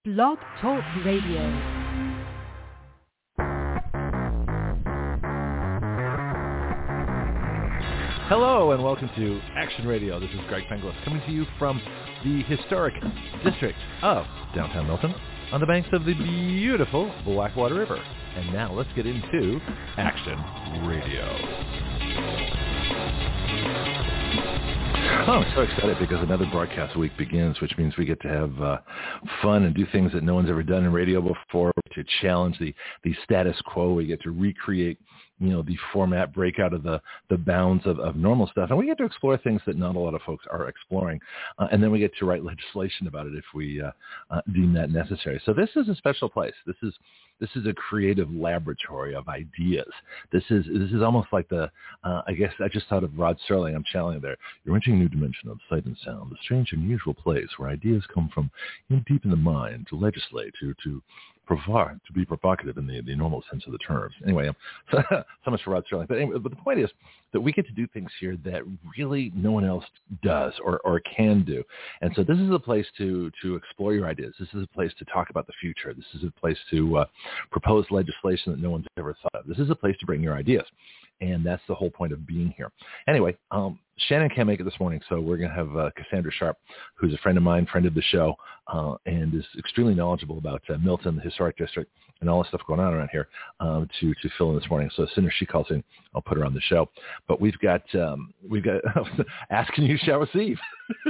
Blog Talk Radio. Hello and welcome to Action Radio. This is Greg Penglis coming to you from the historic district of downtown Milton on the banks of the beautiful Blackwater River. And now let's get into Action Radio. Oh, I'm so excited because another broadcast week begins, which means we get to have fun and do things that no one's ever done in radio before, to challenge the status quo. We get to recreate, the format, break out of the bounds of normal stuff. And we get to explore things that not a lot of folks are exploring. And then we get to write legislation about it if we deem that necessary. So this is a special place. This is a creative laboratory of ideas. This is almost like I guess I just thought of Rod Serling. I'm channeling there. You're entering a new dimension of sight and sound, a strange, unusual place where ideas come from deep in the mind to legislate, to be provocative in the normal sense of the terms. Anyway, so much for Rod Serling. But the point is that we get to do things here that really no one else does or can do. And so this is a place to explore your ideas. This is a place to talk about the future. This is a place to propose legislation that no one's ever thought of. This is a place to bring your ideas. And that's the whole point of being here. Anyway, Shannon can't make it this morning, so we're going to have Cassandra Sharp, who's a friend of mine, friend of the show, and is extremely knowledgeable about Milton, the historic district, and all the stuff going on around here to fill in this morning. So as soon as she calls in, I'll put her on the show. But we've got Ask and You Shall Receive.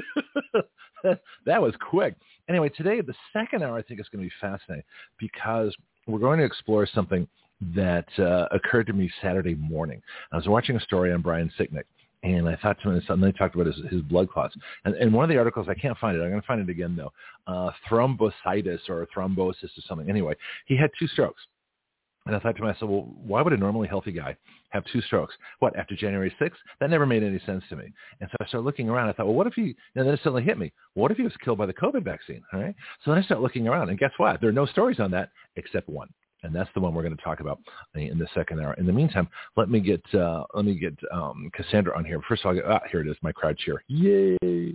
That was quick. Anyway, today, the second hour, I think is going to be fascinating because we're going to explore something that occurred to me Saturday morning. I was watching a story on Brian Sicknick, and I thought to myself, and they talked about his blood clots. And one of the articles, I can't find it. I'm going to find it again, though. Thrombocytis or thrombosis or something. Anyway, he had 2 strokes. And I thought to myself, well, why would a normally healthy guy have 2 strokes? What, after January 6th? That never made any sense to me. And so I started looking around. I thought, well, what if then it suddenly hit me. What if he was killed by the COVID vaccine? All right. So then I started looking around, and guess what? There are no stories on that except one. And that's the one we're going to talk about in the second hour. In the meantime, let me get Cassandra on here. First of all, here it is, my crowd cheer. Yay!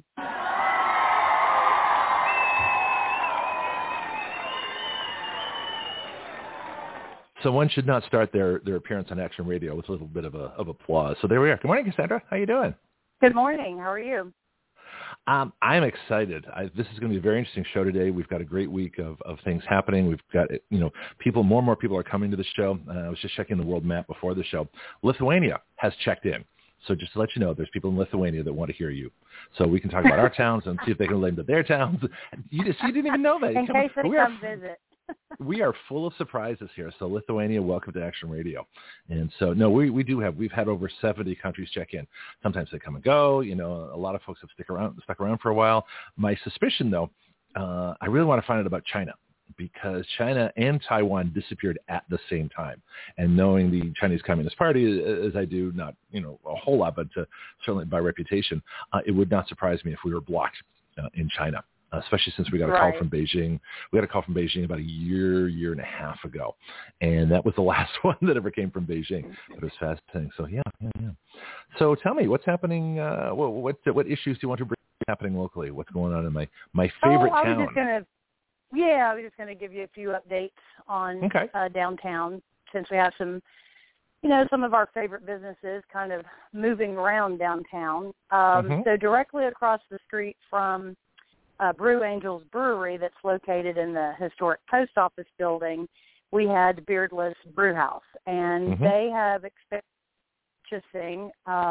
So one should not start their appearance on Action Radio with a little bit of applause. So there we are. Good morning, Cassandra. How you doing? Good morning. How are you? I'm excited. This is going to be a very interesting show today. We've got a great week of things happening. We've got, more and more people are coming to the show. I was just checking the world map before the show. Lithuania has checked in. So just to let you know, there's people in Lithuania that want to hear you. So we can talk about our towns and see if they can relate to their towns. You didn't even know that. In case they come visit. We are full of surprises here. So Lithuania, welcome to Action Radio. And so, no, we've had over 70 countries check in. Sometimes they come and go. A lot of folks have stuck around for a while. My suspicion, though, I really want to find out about China, because China and Taiwan disappeared at the same time. And knowing the Chinese Communist Party, as I do, not a whole lot, but certainly by reputation, it would not surprise me if we were blocked in China. Especially since we got a call from Beijing. We got a call from Beijing about a year and a half ago. And that was the last one that ever came from Beijing. But it was fascinating. So, yeah. So tell me, happening? What issues do you want to bring happening locally? What's going on in my favorite town? I was just going to give you a few updates on downtown, since we have some of our favorite businesses kind of moving around downtown. So directly across the street from Brew Angels Brewery, that's located in the historic post office building, we had Beardless Brew House, and they have purchasing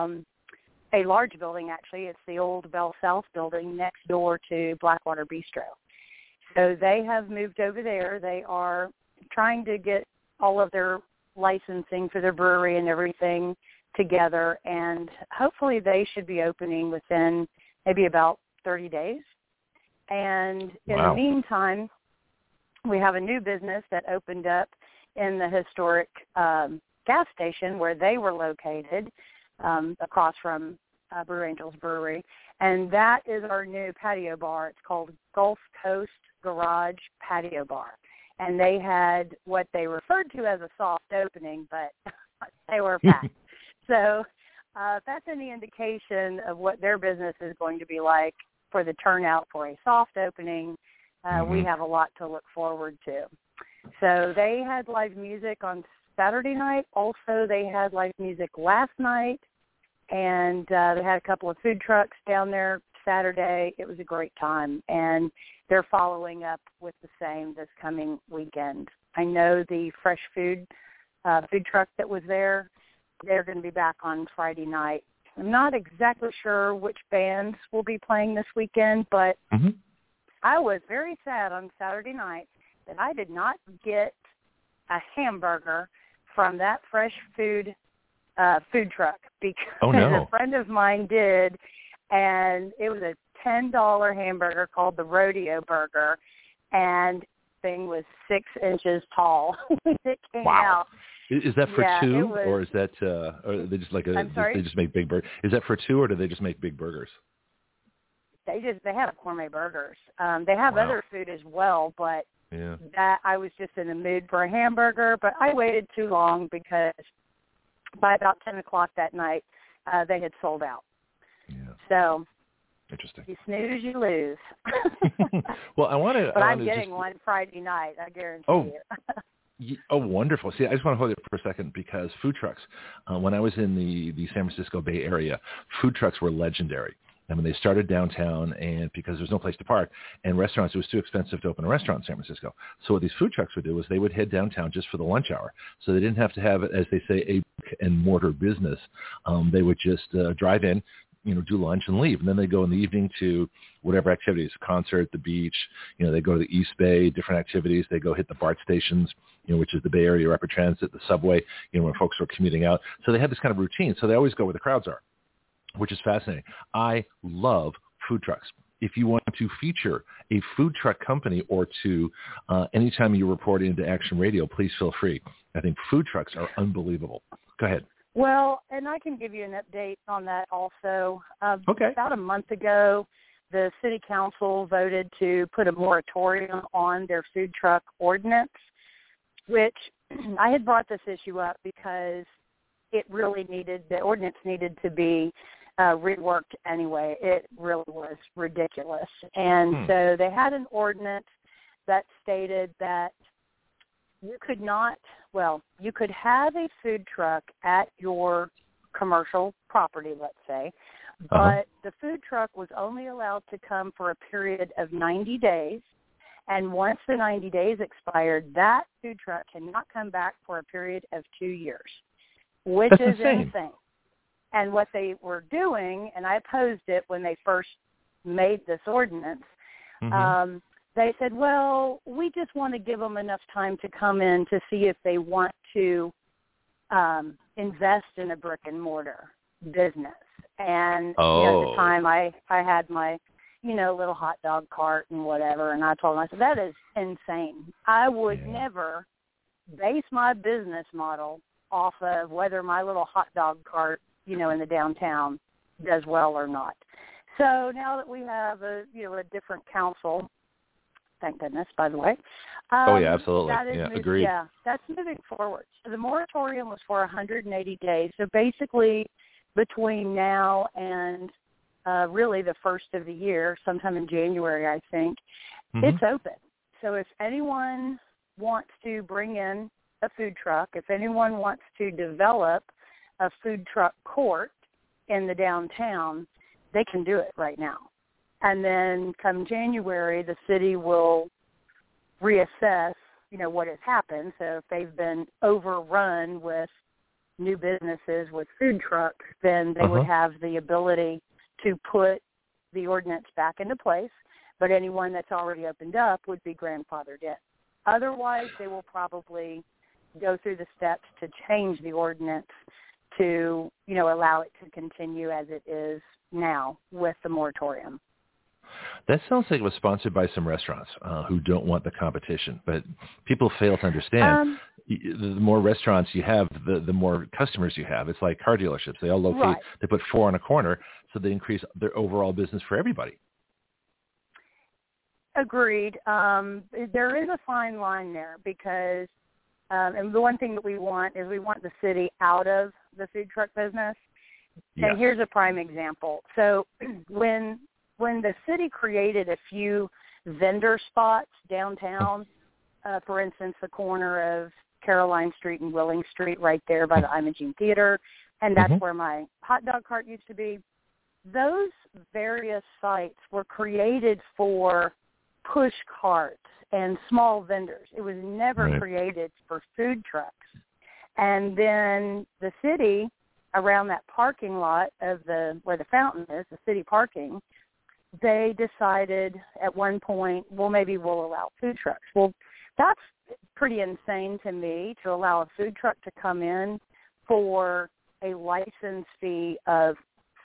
a large building. Actually, it's the old Bell South building next door to Blackwater Bistro. So they have moved over there. They are trying to get all of their licensing for their brewery and everything together, and hopefully they should be opening within maybe about 30 days. And in the meantime, we have a new business that opened up in the historic gas station where they were located, across from Brew Angels Brewery. And that is our new patio bar. It's called Gulf Coast Garage Patio Bar. And they had what they referred to as a soft opening, but they were packed. So if that's any indication of what their business is going to be like for the turnout for a soft opening, we have a lot to look forward to. So they had live music on Saturday night. Also, they had live music last night, and they had a couple of food trucks down there Saturday. It was a great time, and they're following up with the same this coming weekend. I know the fresh food truck that was there, they're going to be back on Friday night. I'm not exactly sure which bands will be playing this weekend, but I was very sad on Saturday night that I did not get a hamburger from that fresh food truck because a friend of mine did, and it was a $10 hamburger called the Rodeo Burger, and the thing was 6 inches tall when it came out. Is that for two, or is that, or are they just like they just make big burgers? Is that for two, or do they just make big burgers? They have gourmet burgers. They have other food as well, but that I was just in the mood for a hamburger. But I waited too long because by about 10 o'clock that night, they had sold out. Yeah. So interesting. You snooze, you lose. Well, I'm getting one Friday night. I guarantee you. Oh, wonderful. See, I just want to hold it for a second because food trucks, when I was in the San Francisco Bay Area, food trucks were legendary. I mean, they started downtown, and because there was no place to park, and restaurants, it was too expensive to open a restaurant in San Francisco. So what these food trucks would do is they would head downtown just for the lunch hour. So they didn't have to have, as they say, a brick and mortar business. They would just drive in, do lunch and leave. And then they go in the evening to whatever activities, concert, the beach, they go to the East Bay, different activities. They go hit the BART stations, which is the Bay Area Rapid Transit, the subway, when folks are commuting out. So they had this kind of routine. So they always go where the crowds are, which is fascinating. I love food trucks. If you want to feature a food truck company or two, anytime you report into Action Radio, please feel free. I think food trucks are unbelievable. Go ahead. Well, and I can give you an update on that also. Okay. About a month ago, the city council voted to put a moratorium on their food truck ordinance, which I had brought this issue up because the ordinance needed to be reworked anyway. It really was ridiculous. And so they had an ordinance that stated that you could have a food truck at your commercial property, let's say, but the food truck was only allowed to come for a period of 90 days. And once the 90 days expired, that food truck cannot come back for a period of 2 years, which is insane. And what they were doing, and I opposed it when they first made this ordinance, they said, well, we just want to give them enough time to come in to see if they want to invest in a brick and mortar business. And at the time I had my, little hot dog cart and whatever, and I told them, I said, that is insane. I would never base my business model off of whether my little hot dog cart, in the downtown does well or not. So now that we have a different council, thank goodness, by the way. Absolutely. Agreed. Yeah, that's moving forward. So the moratorium was for 180 days. So basically between now and really the first of the year, sometime in January, I think, it's open. So if anyone wants to bring in a food truck, if anyone wants to develop a food truck court in the downtown, they can do it right now. And then come January, the city will reassess, what has happened. So if they've been overrun with new businesses with food trucks, then they would have the ability to put the ordinance back into place. But anyone that's already opened up would be grandfathered in. Otherwise, they will probably go through the steps to change the ordinance to, allow it to continue as it is now with the moratorium. That sounds like it was sponsored by some restaurants who don't want the competition. But people fail to understand the more restaurants you have, the more customers you have. It's like car dealerships. They all locate, they put 4 on a corner, so they increase their overall business for everybody. Agreed. There is a fine line there because, and the one thing that we want is we want the city out of the food truck business. And here's a prime example. So when the city created a few vendor spots downtown. For instance, the corner of Caroline Street and Willing Street right there by the Imogene Theater, and that's where my hot dog cart used to be. Those various sites were created for push carts and small vendors. It was never created for food trucks. And then the city, around that parking lot of where the fountain is, the city parking, they decided at one point, well, maybe we'll allow food trucks. Well, that's pretty insane to me, to allow a food truck to come in for a license fee of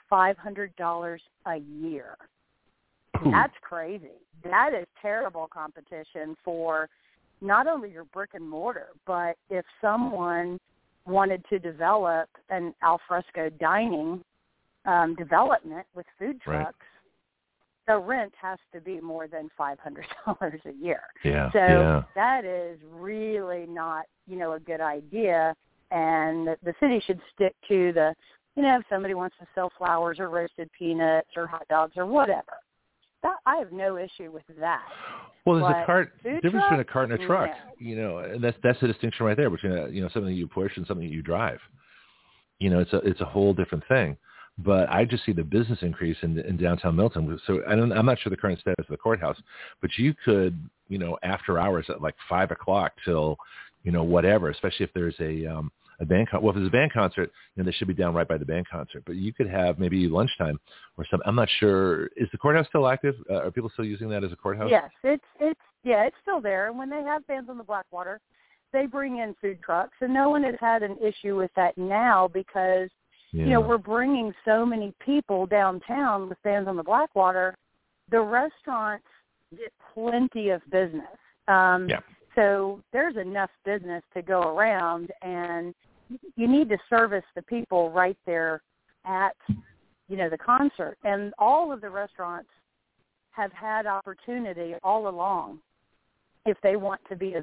$500 a year. Ooh. That's crazy. That is terrible competition for not only your brick and mortar, but if someone wanted to develop an alfresco dining development with food trucks, the rent has to be more than $500 a year. Yeah. So that is really not, a good idea. And the city should stick to if somebody wants to sell flowers or roasted peanuts or hot dogs or whatever. I have no issue with that. Well, there's difference between a cart and a truck, no. And that's the distinction right there between something you push and something you drive. It's a whole different thing. But I just see the business increase in downtown Milton. So I'm not sure the current status of the courthouse, but you could, after hours at like 5 o'clock till, whatever, especially if there's a band concert. Well, if there's a band concert, they should be down right by the band concert. But you could have maybe lunchtime or something. I'm not sure. Is the courthouse still active? Are people still using that as a courthouse? Yes, it's still there. And when they have bands on the Blackwater, they bring in food trucks, and no one has had an issue with that now because we're bringing so many people downtown with bands on the Blackwater. The restaurants get plenty of business. So there's enough business to go around, and you need to service the people right there at, the concert. And all of the restaurants have had opportunity all along if they want to be a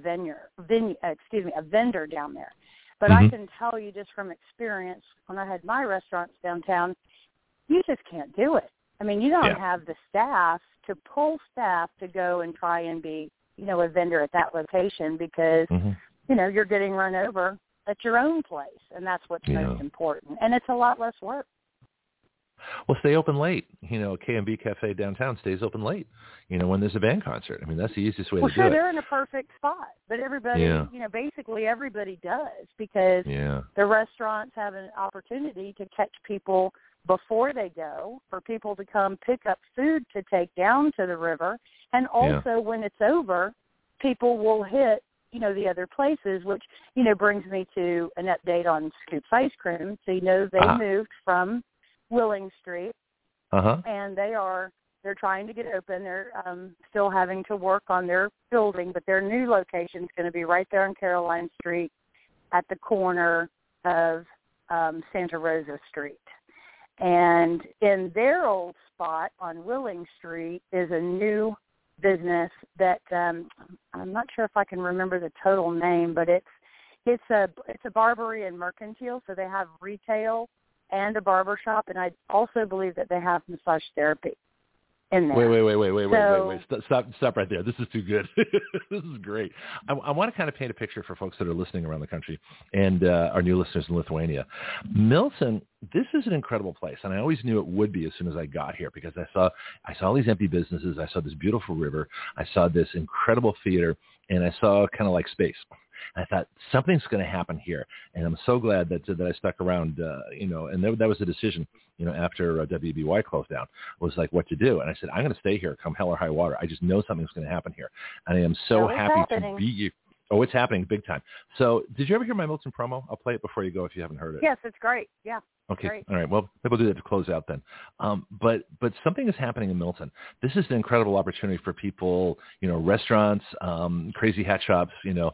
vendor down there. But I can tell you just from experience, when I had my restaurants downtown, you just can't do it. I mean, you don't have the staff to pull staff to go and try and be, a vendor at that location because, you're getting run over at your own place, and that's what's most important. And it's a lot less work. Well, stay open late. K&B Cafe downtown stays open late, when there's a band concert. I mean, that's the easiest way to do it. They're in a perfect spot. But everybody, basically everybody does because the restaurants have an opportunity to catch people before they go, for people to come pick up food to take down to the river. And also when it's over, people will hit, the other places, which, brings me to an update on Scoops Ice Cream. So, they moved from Willing Street, and they're trying to get open. They're still having to work on their building, but their new location is going to be right there on Caroline Street at the corner of Santa Rosa Street. And in their old spot on Willing Street is a new business that I'm not sure if I can remember the total name, but it's a barbery and mercantile, so they have retail and a barber shop, and I also believe that they have massage therapy in there. Wait. Stop right there. This is too good. This is great. I want to kind of paint a picture for folks that are listening around the country and our new listeners in Lithuania. Milton, this is an incredible place, and I always knew it would be as soon as I got here because I saw all these empty businesses. I saw this beautiful river. I saw this incredible theater, and I saw kind of like space. I thought something's going to happen here, and I'm so glad that I stuck around. And that was the decision. After WBY closed down, was like what to do, and I said I'm going to stay here, come hell or high water. I just know something's going to happen here, and I am so happy to be here. Oh, it's happening big time. So, did you ever hear my Milton promo? I'll play it before you go if you haven't heard it. Yes, it's great. Yeah. Okay. Great. All right. Well, maybe we'll do that to close out then. But something is happening in Milton. This is an incredible opportunity for people, restaurants, crazy hat shops,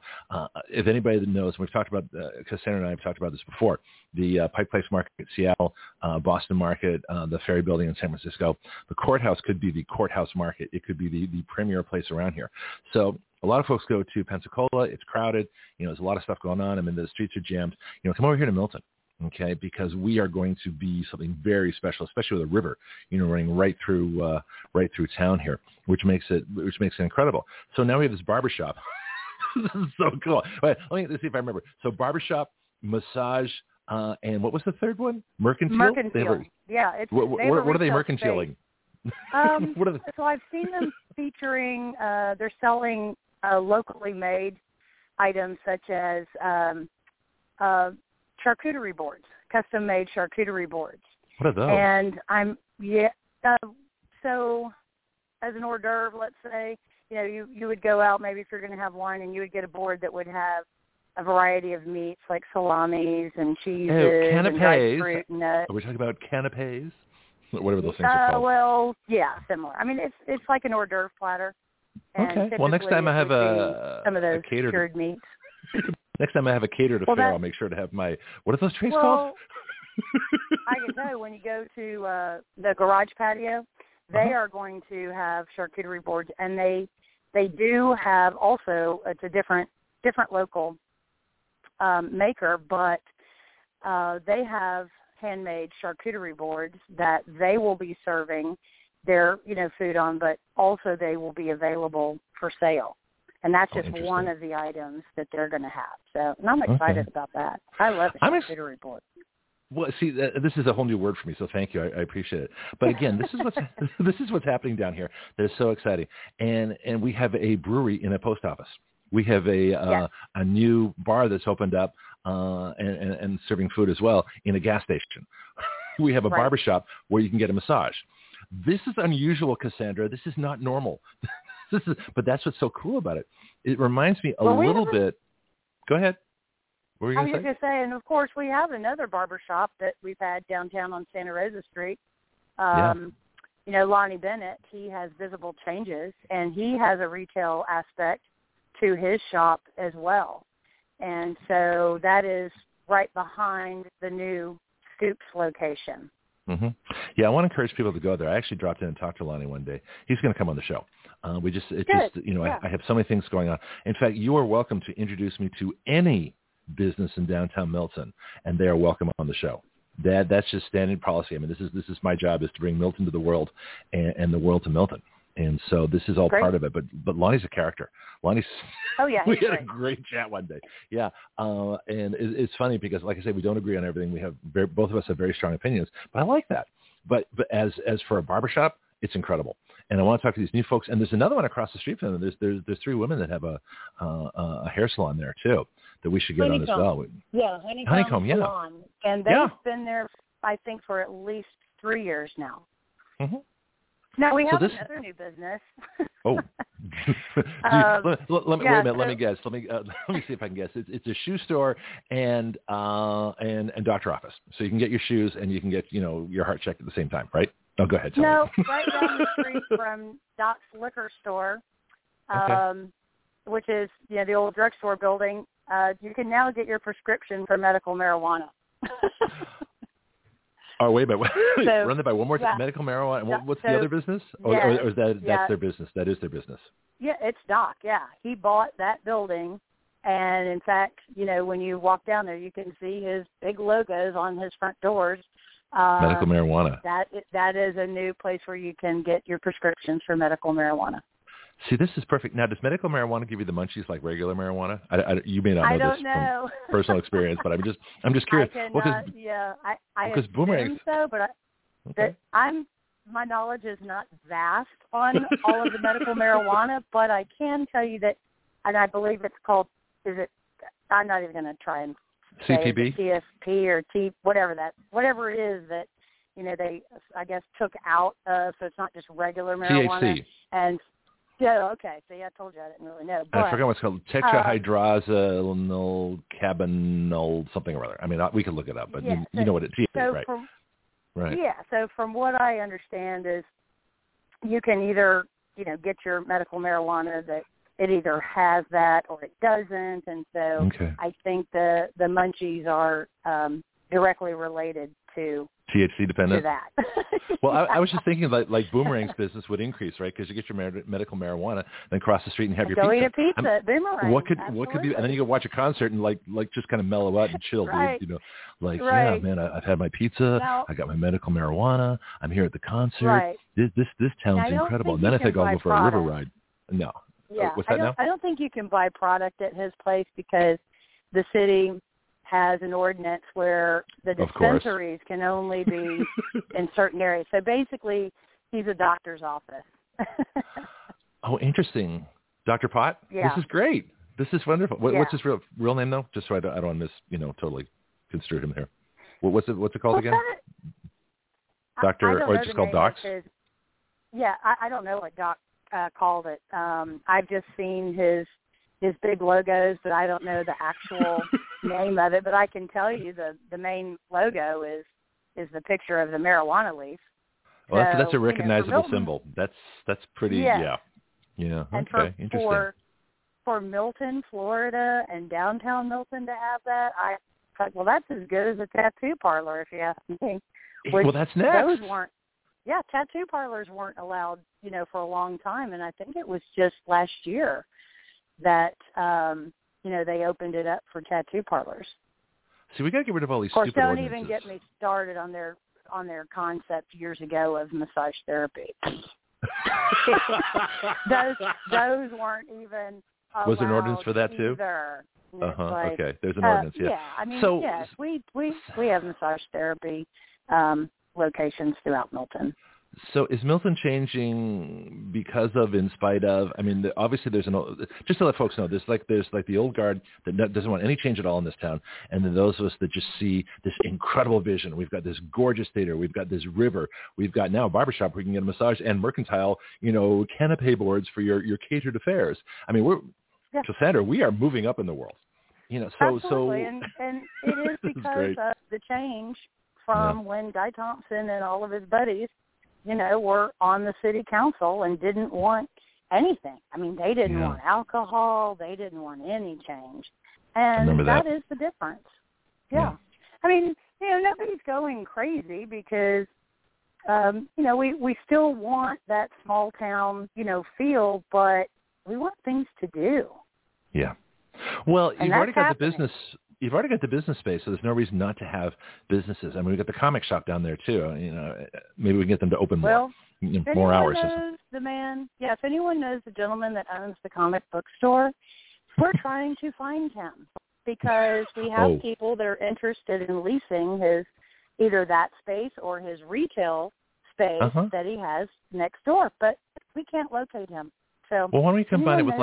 if anybody that knows, we've talked about, Cassandra and I have talked about this before, the Pike Place Market in Seattle, Boston Market, the Ferry Building in San Francisco. The courthouse could be the courthouse market. It could be the premier place around here. So a lot of folks go to Pensacola. It's crowded. There's a lot of stuff going on. I mean, the streets are jammed. Come over here to Milton. okay, because we are going to be something very special, especially with a river, running right through town here, which makes it incredible. So now we have this barbershop. This is so cool. All right, let me see if I remember. So barbershop, massage, and what was the third one? Mercantile. Yeah. What are they mercantiling? So I've seen them featuring. They're selling locally made items such as charcuterie boards, custom made charcuterie boards. What are those? And so as an hors d'oeuvre, let's say, you would go out maybe if you're going to have wine, and you would get a board that would have a variety of meats like salamis and cheeses and dried fruit and nuts. Are we talking about canapes? Whatever those things are called. Well, yeah, similar. I mean, it's like an hors d'oeuvre platter. And okay. Well, next time I have some of those cured meats. Next time I have a catered affair, I'll make sure to have my, what are those trays called? I can tell you, when you go to the garage patio, they are going to have charcuterie boards, and they do have also, it's a different local maker, but they have handmade charcuterie boards that they will be serving their food on, but also they will be available for sale. And that's just one of the items that they're going to have. So, and I'm excited about that. I love the charcuterie board. Well, see, this is a whole new word for me, so thank you. I appreciate it. But again, this is what's happening down here. That is so exciting. And we have a brewery in a post office. We have a new bar that's opened up and serving food as well in a gas station. We have a barbershop where you can get a massage. This is unusual, Cassandra. This is not normal. But that's what's so cool about it. It reminds me a little bit. Go ahead. What were you going to say? I was going to say, and of course, we have another barbershop that we've had downtown on Santa Rosa Street. Lonnie Bennett, he has Visible Changes, and he has a retail aspect to his shop as well. And so that is right behind the new Scoops location. Mm-hmm. Yeah, I want to encourage people to go there. I actually dropped in and talked to Lonnie one day. He's going to come on the show. I have so many things going on. In fact, you are welcome to introduce me to any business in downtown Milton, and they are welcome on the show. That's just standard policy. I mean, this is my job, is to bring Milton to the world and the world to Milton. And so this is all part of it. But Lonnie's a character. Lonnie's. Oh yeah. We had a great chat one day. Yeah. And it's funny because, like I said, we don't agree on everything. We have both of us have very strong opinions. But I like that. But as for a barbershop, it's incredible. And I want to talk to these new folks. And there's another one across the street from them. There's three women that have a hair salon there too that we should get on as well. Yeah, Honeycomb Salon. And they've been there, I think, for at least 3 years now. Mm-hmm. Now we have another new business. Oh, let me wait a minute. Let me guess. Let me see if I can guess. It's a shoe store and doctor office, so you can get your shoes and you can get your heart checked at the same time, right? Oh, go ahead. No, right down the street from Doc's Liquor Store, which is the old drugstore building. You can now get your prescription for medical marijuana. Oh, wait a minute. Run that by one more time. Medical marijuana. What's the other business? Or is that's their business? That is their business. Yeah, it's Doc. Yeah, he bought that building, and in fact, when you walk down there, you can see his big logos on his front doors. Medical marijuana. That is a new place where you can get your prescriptions for medical marijuana. See, this is perfect. Now, does medical marijuana give you the munchies like regular marijuana? You may not know this from personal experience, but I'm just curious. I assume so, but my knowledge is not vast on all of the medical marijuana, but I can tell you that, and I believe it's called. I'm not even going to try and say CTB, CSP or whatever it is that they I guess took out, so it's not just regular marijuana. THC. And yeah, okay. So I told you I didn't really know. But, I forgot what it's called. Tetrahydrazonal cannabinol something or other. I mean, we can look it up, but you know what it is, right? Right. Yeah. So from what I understand is you can either, get your medical marijuana that it either has that or it doesn't. And so I think the munchies are directly related to THC dependent. To that. Well, I was just thinking like Boomerang's business would increase, right? Because you get your medical marijuana, then cross the street and have your pizza. Go eat a pizza at Boomerang. What could be? And then you go watch a concert and like just kind of mellow out and chill, right. dude. Yeah, man, I've had my pizza. Now, I got my medical marijuana. I'm here at the concert. Right. This town's incredible. And then I think I'll go for a river ride. No. Yeah. What's that now? I don't think you can buy product at his place because the city has an ordinance where the dispensaries can only be in certain areas. So basically, he's a doctor's office. Oh, interesting. Dr. Pot? Yeah. This is great. This is wonderful. What's his real name, though? Just so I don't want to totally construe him here. What's it called again? Doctor, or just called Docs? Yeah, I don't know what Doc called it. I've just seen his big logos, but I don't know the actual name of it. But I can tell you the main logo is the picture of the marijuana leaf. Well, that's a recognizable symbol. That's pretty. Yeah. And okay. Interesting. For Milton, Florida, and downtown Milton to have that, I thought, well, that's as good as a tattoo parlor, if you ask me. Well, that's next. Tattoo parlors weren't allowed, for a long time, and I think it was just last year that they opened it up for tattoo parlors. See, we got to get rid of all these stupid ordinances. Don't even get me started on their concept years ago of massage therapy. those weren't even allowed. Was there an ordinance for that too? Either. Okay, there's an ordinance. Yeah. I mean, so, yes, we have massage therapy locations throughout Milton. So is Milton changing because of, in spite of? I mean, obviously there's just to let folks know, there's like the old guard that doesn't want any change at all in this town, and then those of us that just see this incredible vision. We've got this gorgeous theater, we've got this river, we've got now a barbershop where we can get a massage and mercantile, canapé boards for your catered affairs. I mean, so Sandra, we are moving up in the world. Absolutely, and it is because of the change from when Guy Thompson and all of his buddies were on the city council and didn't want anything. I mean, they didn't want alcohol. They didn't want any change. And that is the difference. Yeah. I mean, nobody's going crazy because, we still want that small town, feel, but we want things to do. Yeah. Well, and you've already got the business. You've already got the business space, so there's no reason not to have businesses. I mean, we've got the comic shop down there too. Maybe we can get them to open more hours. If anyone knows the gentleman that owns the comic book store, we're trying to find him because we have people that are interested in leasing either that space or his retail space that he has next door, but we can't locate him. So, well, why don't we combine it with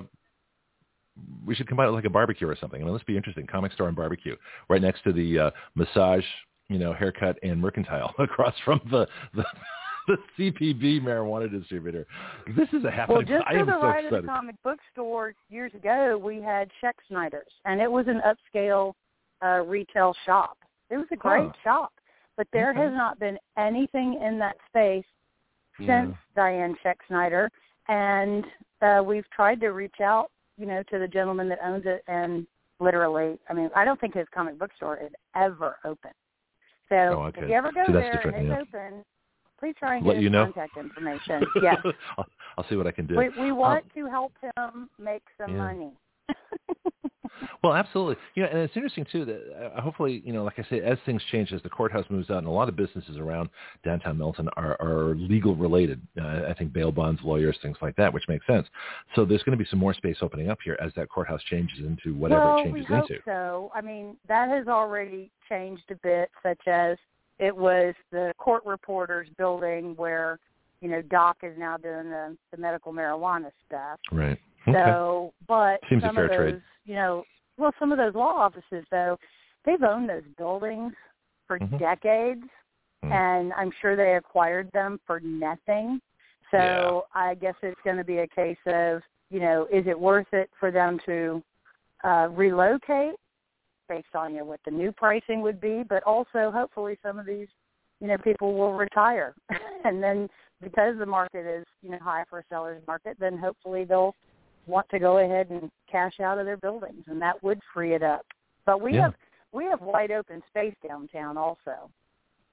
we should combine it with like a barbecue or something. I mean, let's be interesting. Comic store and barbecue right next to the massage, haircut and mercantile across from the CPB marijuana distributor. This is a happening. Well, just to the right of the comic book store years ago, we had Scheck Snyder's, and it was an upscale retail shop. It was a great shop, but there has not been anything in that space since Diane Scheck Snyder, and we've tried to reach out to the gentleman that owns it, and literally, I mean, I don't think his comic book store is ever open. So if you ever go there and it's open, please try and get his contact information. Yes. I'll see what I can do. We want to help him make some money. Well, absolutely. And it's interesting, too, that hopefully, like I say, as things change, as the courthouse moves out, and a lot of businesses around downtown Milton are legal related. I think bail bonds, lawyers, things like that, which makes sense. So there's going to be some more space opening up here as that courthouse changes into whatever it changes into. We hope so. I mean, that has already changed a bit, such as it was the court reporters building where, Doc is now doing the medical marijuana stuff. Right. Okay. So, but seems some a fair of those, trade. Some of those law offices, though, they've owned those buildings for decades, and I'm sure they acquired them for nothing. So I guess it's going to be a case of, is it worth it for them to relocate based on what the new pricing would be, but also hopefully some of these, people will retire. And then because the market is, high for a seller's market, then hopefully they'll want to go ahead and cash out of their buildings, and that would free it up. But we have wide open space downtown also.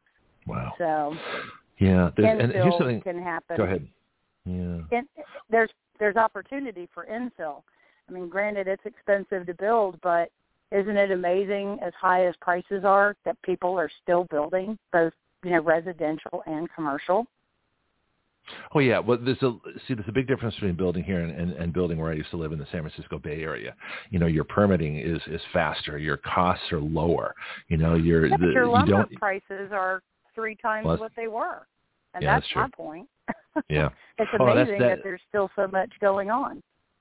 Wow. So yeah, and here's something can happen. Go ahead. Yeah. And there's opportunity for infill. I mean, granted, it's expensive to build, but isn't it amazing, as high as prices are, that people are still building, both residential and commercial? Oh yeah, well there's a big difference between building here and building where I used to live in the San Francisco Bay Area. Your permitting is faster, your costs are lower. Your lumber prices are 3 times what they were, and that's my point. Yeah, it's amazing that there's still so much going on.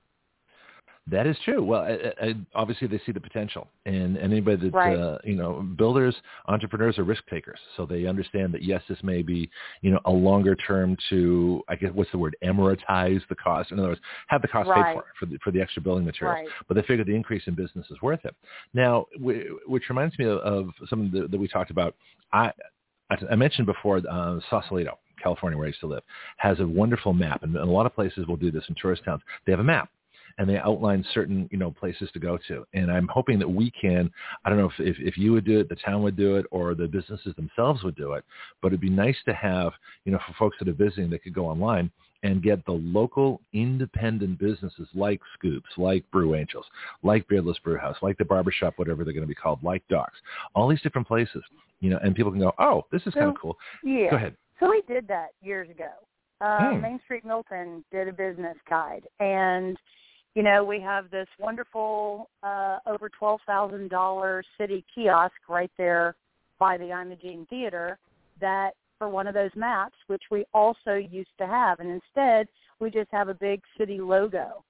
That is true. Well, obviously they see the potential, and anybody that right. Builders, entrepreneurs are risk takers, so they understand that yes, this may be a longer term to, I guess, what's the word, amortize the cost. In other words, have the cost right. paid for the extra building materials, right. but they figure the increase in business is worth it. Now, which reminds me of something that we talked about. I mentioned before, Sausalito, California, where I used to live, has a wonderful map, and a lot of places will do this in tourist towns. They have a map, and they outline certain, places to go to. And I'm hoping that we can, I don't know if you would do it, the town would do it, or the businesses themselves would do it, but it'd be nice to have, for folks that are visiting, they could go online and get the local independent businesses like Scoops, like Brew Angels, like Beardless Brew House, like the Barbershop, whatever they're going to be called, like Doc's, all these different places, and people can go, oh, this is kind of cool. Yeah. Go ahead. So we did that years ago. Main Street Milton did a business guide, and we have this wonderful over $12,000 city kiosk right there by the Imogene Theater that for one of those maps, which we also used to have. And instead, we just have a big city logo.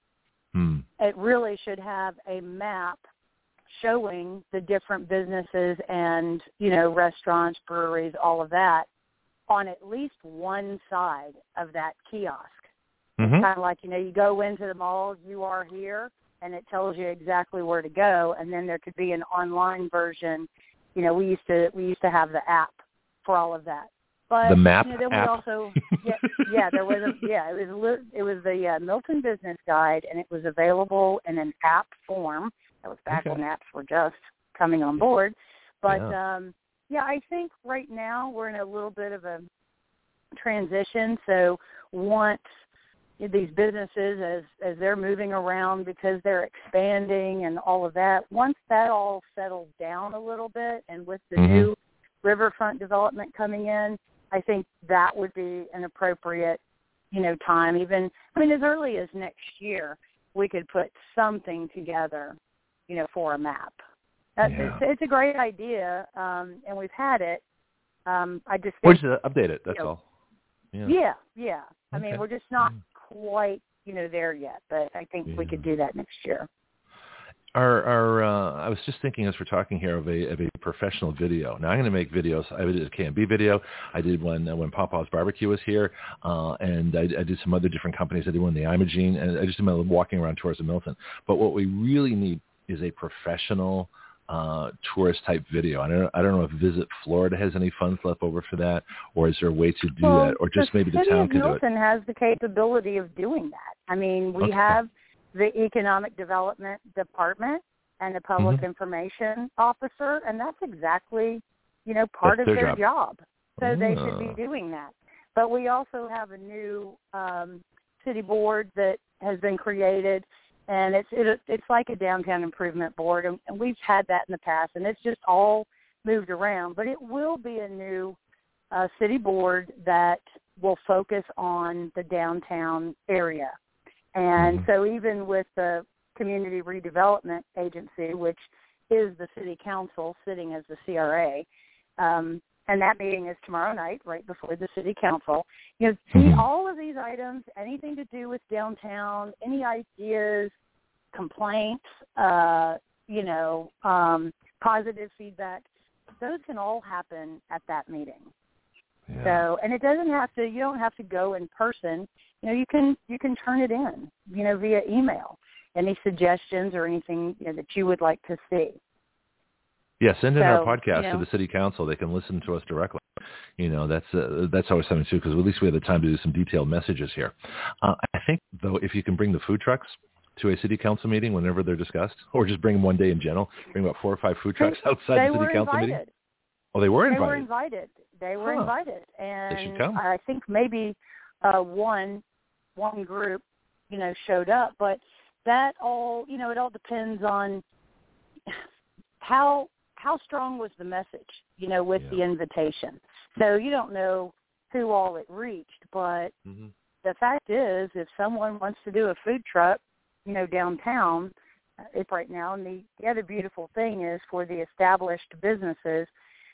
It really should have a map showing the different businesses and, restaurants, breweries, all of that on at least one side of that kiosk. Mm-hmm. Kind of like, you go into the mall, you are here, and it tells you exactly where to go. And then there could be an online version. We used to have the app for all of that. But the map then app. We also, there was it was the Milton Business Guide, and it was available in an app form. That was back when apps were just coming on board. But I think right now we're in a little bit of a transition. So once these businesses, as they're moving around because they're expanding and all of that, once that all settles down a little bit, and with the new riverfront development coming in, I think that would be an appropriate, time. Even, as early as next year, we could put something together, for a map. It's a great idea, and we've had it. I just think, we're just update it. That's all. Yeah. We're just not quite, there yet, but I think we could do that next year. I was just thinking as we're talking here of a professional video. Now I'm going to make videos. I did a K&B video. I did one when Papa's Barbecue was here, and I did some other different companies. I did one in the Imogene, and I just did my walking around tours of Milton. But what we really need is a professional tourist type video. I don't know if Visit Florida has any funds left over for that, or is there a way to do that, or just maybe the town can do it. Milton has the capability of doing that. We have the Economic Development Department and the Public Information Officer, and that's exactly, part of their job. So they should be doing that. But we also have a new city board that has been created, and it's like a downtown improvement board, and we've had that in the past, and it's just all moved around. But it will be a new city board that will focus on the downtown area. And so even with the Community Redevelopment Agency, which is the city council sitting as the CRA, and that meeting is tomorrow night, right before the city council, see all of these items, anything to do with downtown, any ideas, complaints, positive feedback, those can all happen at that meeting. Yeah. So, and it doesn't have to, you don't have to go in person. You can turn it in, via email, any suggestions or anything that you would like to see. Yeah, send in our podcast to the city council. They can listen to us directly. That's always something too, because at least we have the time to do some detailed messages here. I think, though, if you can bring the food trucks to a city council meeting whenever they're discussed, or just bring them one day in general, bring about 4 or 5 food trucks outside the city council meeting. Oh, they were invited. They were invited, and they should come. I think maybe one group, showed up. But that all, it all depends on how strong was the message, with the invitation. So you don't know who all it reached, but the fact is, if someone wants to do a food truck, downtown, it's right now. And the other beautiful thing is for the established businesses.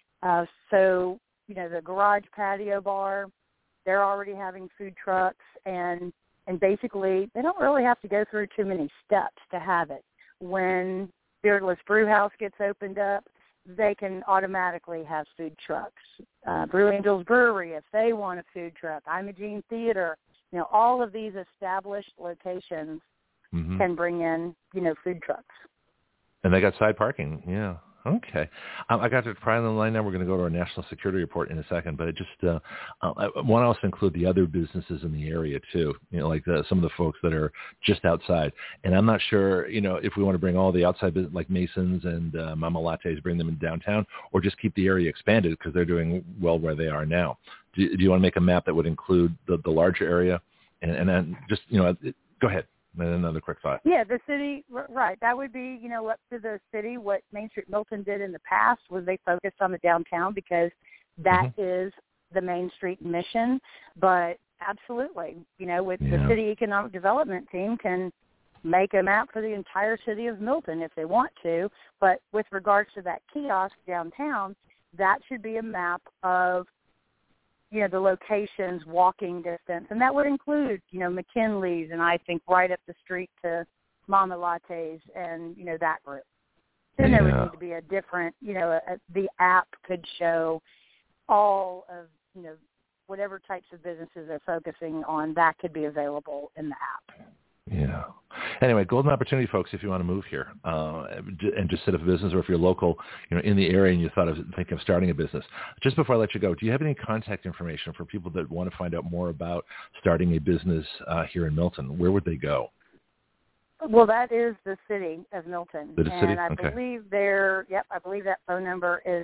So, the garage patio bar, they're already having food trucks, and basically they don't really have to go through too many steps to have it. When Beardless Brew House gets opened up, they can automatically have food trucks. Brew Angels Brewery, if they want a food truck, Imogene Theater, all of these established locations can bring in, food trucks. And they got side parking, yeah. Okay. I got to Pry on the line now. We're going to go to our national security report in a second, but I want to also include the other businesses in the area too, like some of the folks that are just outside. And I'm not sure, if we want to bring all the outside business like Masons and Mama Lattes, bring them in downtown, or just keep the area expanded because they're doing well where they are now. Do you want to make a map that would include the larger area? And then just, go ahead. And another quick thought. Yeah, the city, right. That would be, up to the city. What Main Street Milton did in the past was they focused on the downtown because that is the Main Street mission. But absolutely, with the city economic development team can make a map for the entire city of Milton if they want to. But with regards to that kiosk downtown, that should be a map of the locations, walking distance, and that would include, McKinley's, and I think right up the street to Mama Lattes and, that group. Then there would need to be a different, the app could show all of, whatever types of businesses they're focusing on, that could be available in the app. Yeah. Anyway, golden opportunity, folks, if you want to move here and just set up a business, or if you're local, in the area and you think of starting a business. Just before I let you go, do you have any contact information for people that want to find out more about starting a business here in Milton? Where would they go? Well, that is the city of Milton. The city? And I believe I believe that phone number is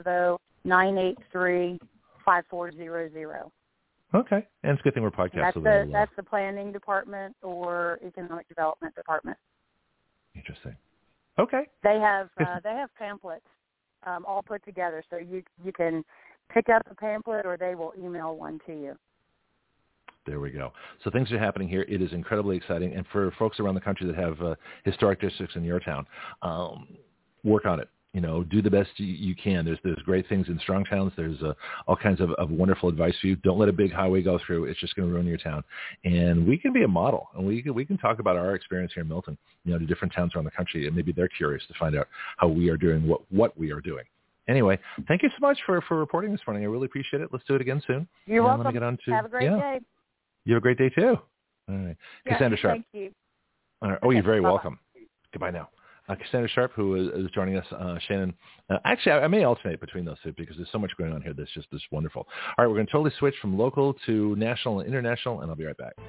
850-983-5400. Okay. And it's a good thing we're podcasting. That's the planning department or economic development department. Interesting. Okay. They have pamphlets all put together, so you can pick up a pamphlet or they will email one to you. There we go. So things are happening here. It is incredibly exciting. And for folks around the country that have historic districts in your town, work on it. Do the best you can. There's great things in strong towns. There's all kinds of wonderful advice for you. Don't let a big highway go through. It's just going to ruin your town. And we can be a model, and we can talk about our experience here in Milton, to different towns around the country, and maybe they're curious to find out how we are doing what we are doing. Anyway, thank you so much for reporting this morning. I really appreciate it. Let's do it again soon. You're welcome. Let me get on to, have a great day. You have a great day, too. All right. Yeah, Cassandra Sharp. Thank you. All right. Oh, you're very welcome. Goodbye now. Cassandra Sharp, who is joining us, Shannon. Actually, I may alternate between those two because there's so much going on here that's just wonderful. All right, we're going to totally switch from local to national and international, and I'll be right back.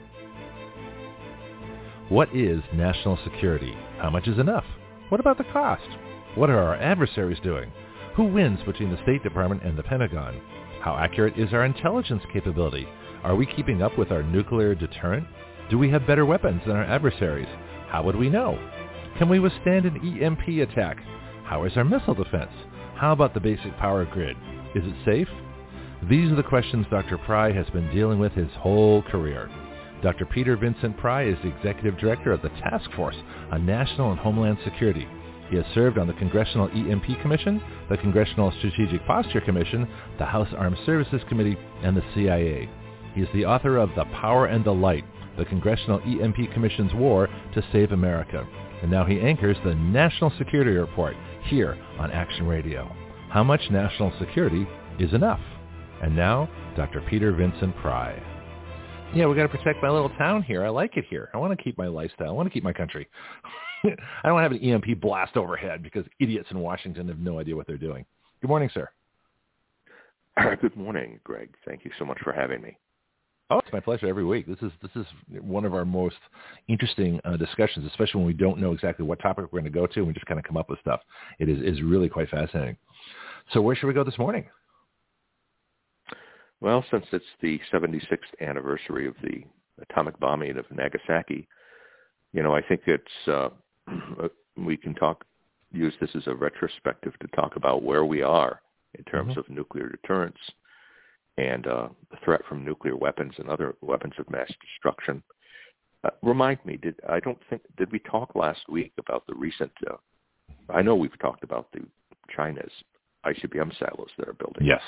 What is national security? How much is enough? What about the cost? What are our adversaries doing? Who wins between the State Department and the Pentagon? How accurate is our intelligence capability? Are we keeping up with our nuclear deterrent? Do we have better weapons than our adversaries? How would we know? Can we withstand an EMP attack? How is our missile defense? How about the basic power grid? Is it safe? These are the questions Dr. Pry has been dealing with his whole career. Dr. Peter Vincent Pry is the Executive Director of the Task Force on National and Homeland Security. He has served on the Congressional EMP Commission, the Congressional Strategic Posture Commission, the House Armed Services Committee, and the CIA. He is the author of The Power and the Light, the Congressional EMP Commission's War to Save America. And now he anchors the National Security Report here on Action Radio. How much national security is enough? And now, Dr. Peter Vincent Pry. Yeah, we got to protect my little town here. I like it here. I want to keep my lifestyle. I want to keep my country. I don't want to have an EMP blast overhead because idiots in Washington have no idea what they're doing. Good morning, sir. Good morning, Greg. Thank you so much for having me. Oh, it's my pleasure every week. This is one of our most interesting discussions, especially when we don't know exactly what topic we're going to go to and we just kind of come up with stuff. It is really quite fascinating. So where should we go this morning? Well, since it's the 76th anniversary of the atomic bombing of Nagasaki, I think it's we can use this as a retrospective to talk about where we are in terms of nuclear deterrence and the threat from nuclear weapons and other weapons of mass destruction. Remind me, did we talk last week about the recent? I know we've talked about China's ICBM silos that are building. Yes.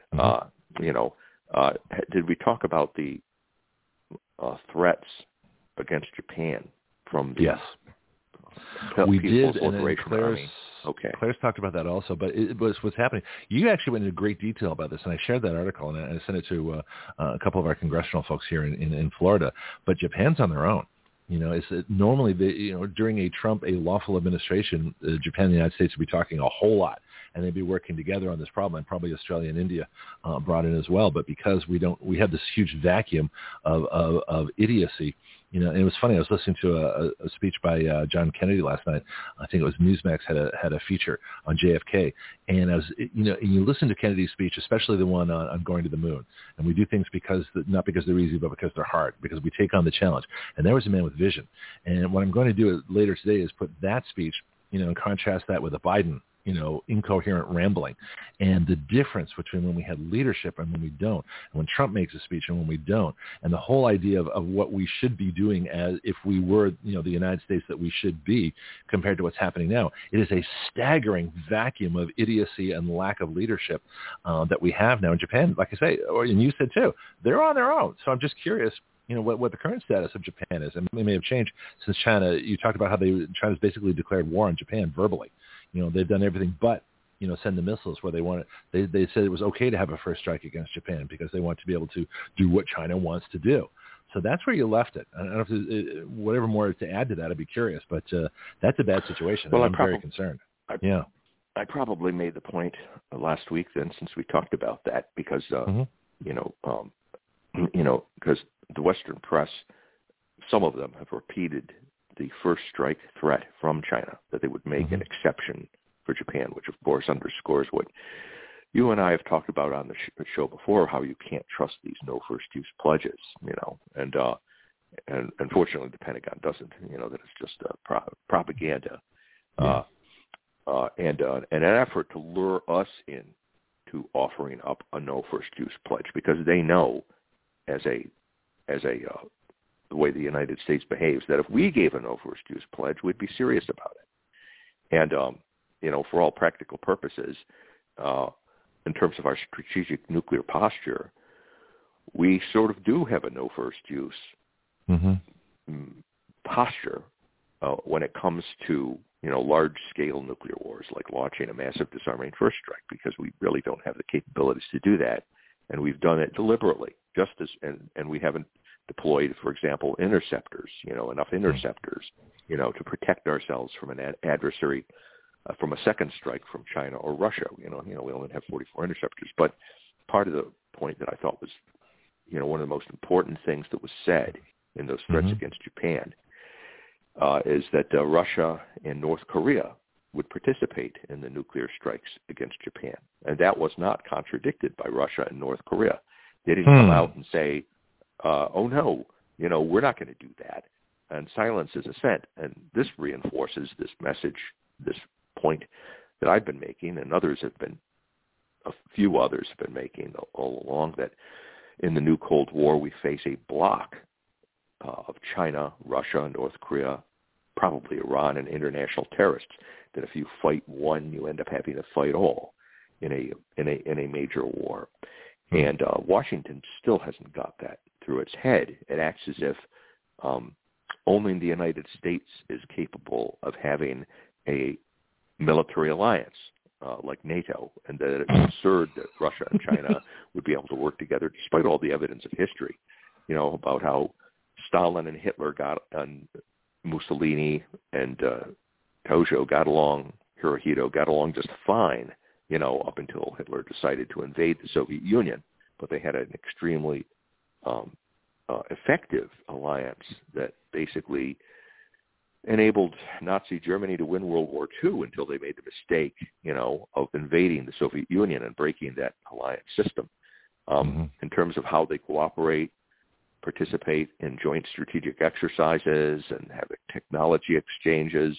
Did we talk about the threats against Japan from the? Yes. We did, and Claire's talked about that also, but it was what's happening. You actually went into great detail about this, and I shared that article, and I sent it to a couple of our congressional folks here in Florida. But Japan's on their own. Normally, during a lawful administration, Japan and the United States would be talking a whole lot, and they'd be working together on this problem, and probably Australia and India brought in as well. But because we have this huge vacuum of idiocy. And it was funny. I was listening to a speech by John Kennedy last night. I think it was Newsmax had a feature on JFK, and and you listen to Kennedy's speech, especially the one on going to the moon. And we do things not because they're easy, but because they're hard, because we take on the challenge. And there was a man with vision. And what I'm going to do later today is put that speech, and contrast that with a Biden incoherent rambling, and the difference between when we had leadership and when we don't, and when Trump makes a speech and when we don't, and the whole idea of what we should be doing as if we were, the United States that we should be compared to what's happening now. It is a staggering vacuum of idiocy and lack of leadership that we have now in Japan. Like I say, and you said too, they're on their own. So I'm just curious, what the current status of Japan is, and it may have changed since China. You talked about how China's basically declared war on Japan verbally. They've done everything but, send the missiles where they want it. They said it was okay to have a first strike against Japan because they want to be able to do what China wants to do. So that's where you left it. I don't know if there's whatever more to add to that. I'd be curious, but that's a bad situation. Well, I'm very concerned. I probably made the point last week then, since we talked about that, because because the Western press, some of them have repeated the first strike threat from China, that they would make an exception for Japan, which of course underscores what you and I have talked about on the show before, how you can't trust these no first use pledges, and unfortunately the Pentagon doesn't, that it's just propaganda, and an effort to lure us in to offering up a no first use pledge, because they know as the way the United States behaves, that if we gave a no first use pledge, we'd be serious about it. And, for all practical purposes, in terms of our strategic nuclear posture, we sort of do have a no first use posture when it comes to, large scale nuclear wars, like launching a massive disarming first strike, because we really don't have the capabilities to do that. And we've done it deliberately, and we haven't deployed, for example, interceptors, enough interceptors, to protect ourselves from an adversary, from a second strike from China or Russia. We only have 44 interceptors. But part of the point that I thought was, one of the most important things that was said in those threats against Japan is that Russia and North Korea would participate in the nuclear strikes against Japan. And that was not contradicted by Russia and North Korea. They didn't come out and say, oh, no, we're not going to do that. And silence is assent. And this reinforces this message, this point that I've been making, and a few others have been making all along, that in the new Cold War, we face a block of China, Russia, North Korea, probably Iran, and international terrorists, that if you fight one, you end up having to fight all in a major war. And Washington still hasn't got that through its head. It acts as if only the United States is capable of having a military alliance like NATO, and that it's absurd that Russia and China would be able to work together, despite all the evidence of history, about how Stalin and Hitler and Mussolini and Tojo got along, Hirohito got along just fine, up until Hitler decided to invade the Soviet Union. But they had an extremely effective alliance that basically enabled Nazi Germany to win World War II until they made the mistake, of invading the Soviet Union and breaking that alliance system. In terms of how they cooperate, participate in joint strategic exercises, and have technology exchanges,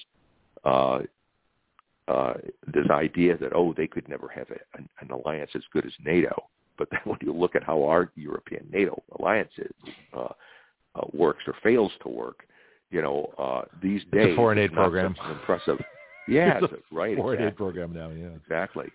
this idea that, they could never have an alliance as good as NATO. But then when you look at how our European NATO alliance works or fails to work, these days, it's a foreign aid program. Such an impressive, yeah, it's right, foreign exactly. aid program now, yeah, exactly.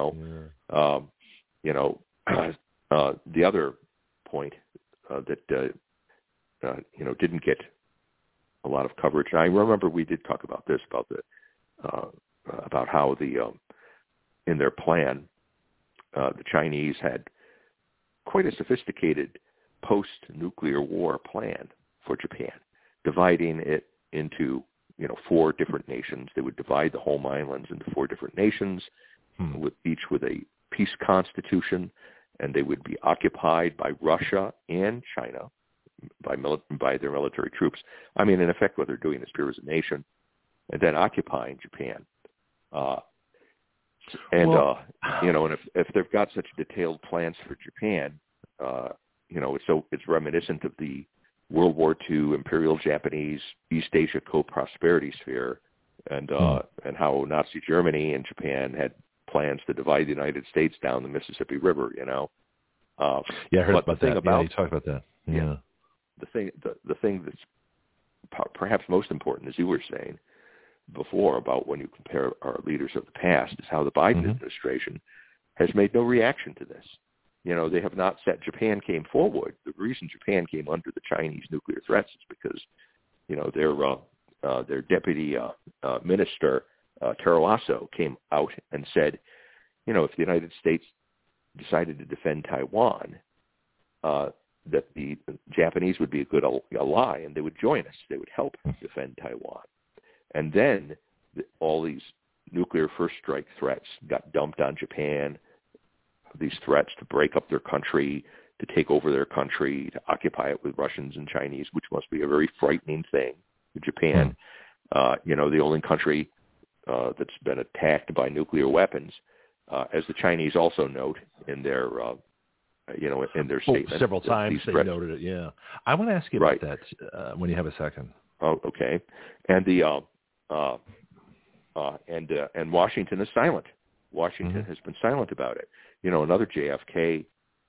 The other point that didn't get a lot of coverage. And I remember we did talk about this, about how in their plan, the Chinese had quite a sophisticated post-nuclear war plan for Japan, dividing it into 4 different nations. They would divide the home islands into 4 different nations, each with a peace constitution, and they would be occupied by Russia and China, by their military troops. I mean, in effect, what they're doing is pure as a nation, and then occupying Japan. And if they've got such detailed plans for Japan, it's reminiscent of the World War II Imperial Japanese East Asia co-prosperity sphere, and how Nazi Germany and Japan had plans to divide the United States down the Mississippi River. Yeah, I heard about that. Yeah, you talked about that. Yeah. The thing that's perhaps most important, as you were saying before, about when you compare our leaders of the past, is how the Biden administration has made no reaction to this. They have not said Japan came forward. The reason Japan came under the Chinese nuclear threats is because, their deputy minister, Taro Aso, came out and said, if the United States decided to defend Taiwan, that the Japanese would be a good ally and they would join us. They would help defend Taiwan. And then all these nuclear first strike threats got dumped on Japan, these threats to break up their country, to take over their country, to occupy it with Russians and Chinese, which must be a very frightening thing to Japan. The only country that's been attacked by nuclear weapons, as the Chinese also note in their in their statement. Several times they noted it, yeah. I want to ask you about that when you have a second. Oh, okay. And and Washington is silent. Washington has been silent about it. Another JFK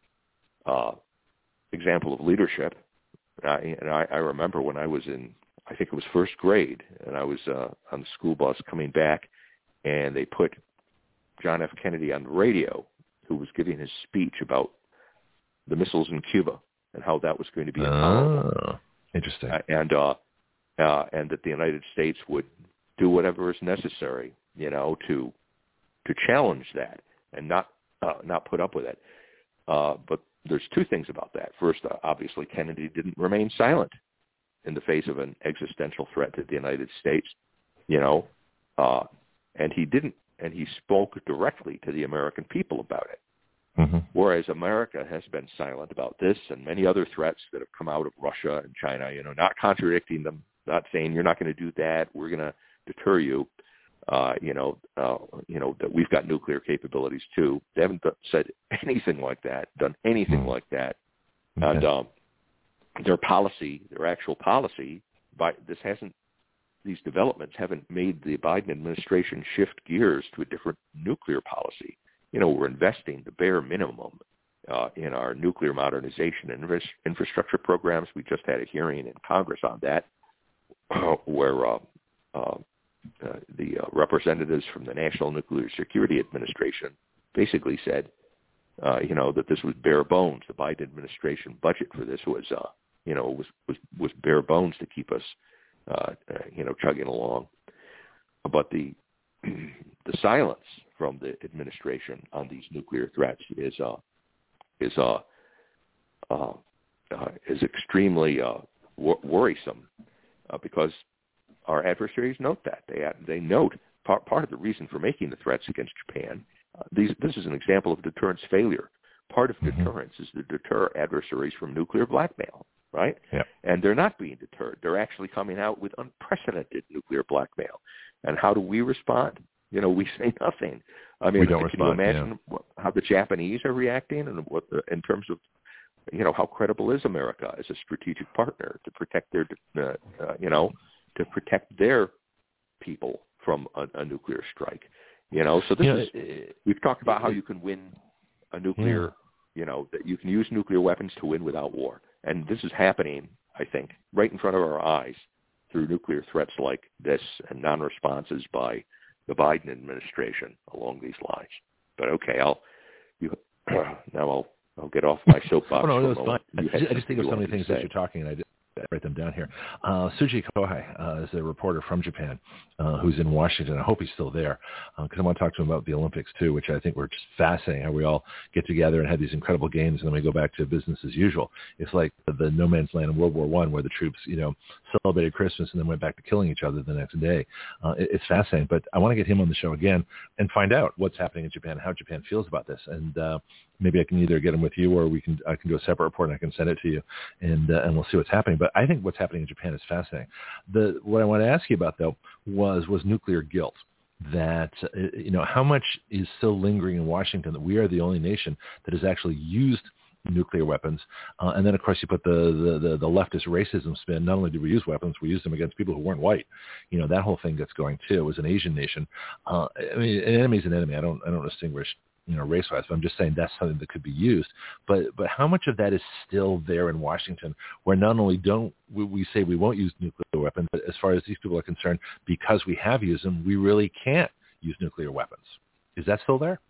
example of leadership. I remember when I was in, I think it was first grade, and I was on the school bus coming back, and they put John F. Kennedy on the radio, who was giving his speech about the missiles in Cuba and how that was going to be intolerable. Interesting. And that the United States would do whatever is necessary, to challenge that and not put up with it. But there's 2 things about that. First, obviously, Kennedy didn't remain silent in the face of an existential threat to the United States, and he didn't, and he spoke directly to the American people about it. Whereas America has been silent about this and many other threats that have come out of Russia and China, not contradicting them, not saying you're not going to do that, we're going to deter you, that we've got nuclear capabilities too. They haven't said anything like that, done anything like that. And their policy, their actual policy, these developments haven't made the Biden administration shift gears to a different nuclear policy. We're investing the bare minimum in our nuclear modernization and infrastructure programs. We just had a hearing in Congress on that, where the representatives from the National Nuclear Security Administration basically said, that this was bare bones. The Biden administration budget for this was bare bones to keep us, chugging along. But the silence from the administration on these nuclear threats is extremely worrisome, because our adversaries note that. They note part of the reason for making the threats against Japan. This is an example of deterrence failure. Part of deterrence is to deter adversaries from nuclear blackmail. right? Yeah. And they're not being deterred. They're actually coming out with unprecedented nuclear blackmail. And how do we respond? We say nothing. I mean, we don't can respond, you imagine how the Japanese are reacting, and in terms of, how credible is America as a strategic partner to protect their, to protect their people from a nuclear strike? So we've talked about how you can win a nuclear, that you can use nuclear weapons to win without war. And this is happening, I think, right in front of our eyes through nuclear threats like this and non-responses by the Biden administration along these lines. But okay, I'll get off my soapbox. No, that's fine. I just think of so many things as you're talking, and I just write them down here. Suji Kohai is a reporter from Japan who's in Washington. I hope he's still there because I want to talk to him about the Olympics too, which I think were just fascinating, how we all get together and have these incredible games and then we go back to business as usual. It's like the no man's land in World War I where the troops, celebrated Christmas and then went back to killing each other the next day. It's fascinating, but I want to get him on the show again and find out what's happening in Japan and how Japan feels about this. And maybe I can either get him with you or I can do a separate report and I can send it to you and we'll see what's happening. But I think what's happening in Japan is fascinating. What I want to ask you about, though, was nuclear guilt. That, how much is still lingering in Washington that we are the only nation that has actually used nuclear weapons. And then, of course, you put the leftist racism spin. Not only did we use weapons, we used them against people who weren't white. That whole thing gets going, too. It was an Asian nation. I mean, an enemy is an enemy. I don't distinguish race-wise, but I'm just saying that's something that could be used. But how much of that is still there in Washington, where not only don't we say we won't use nuclear weapons, but as far as these people are concerned, because we have used them, we really can't use nuclear weapons. Is that still there?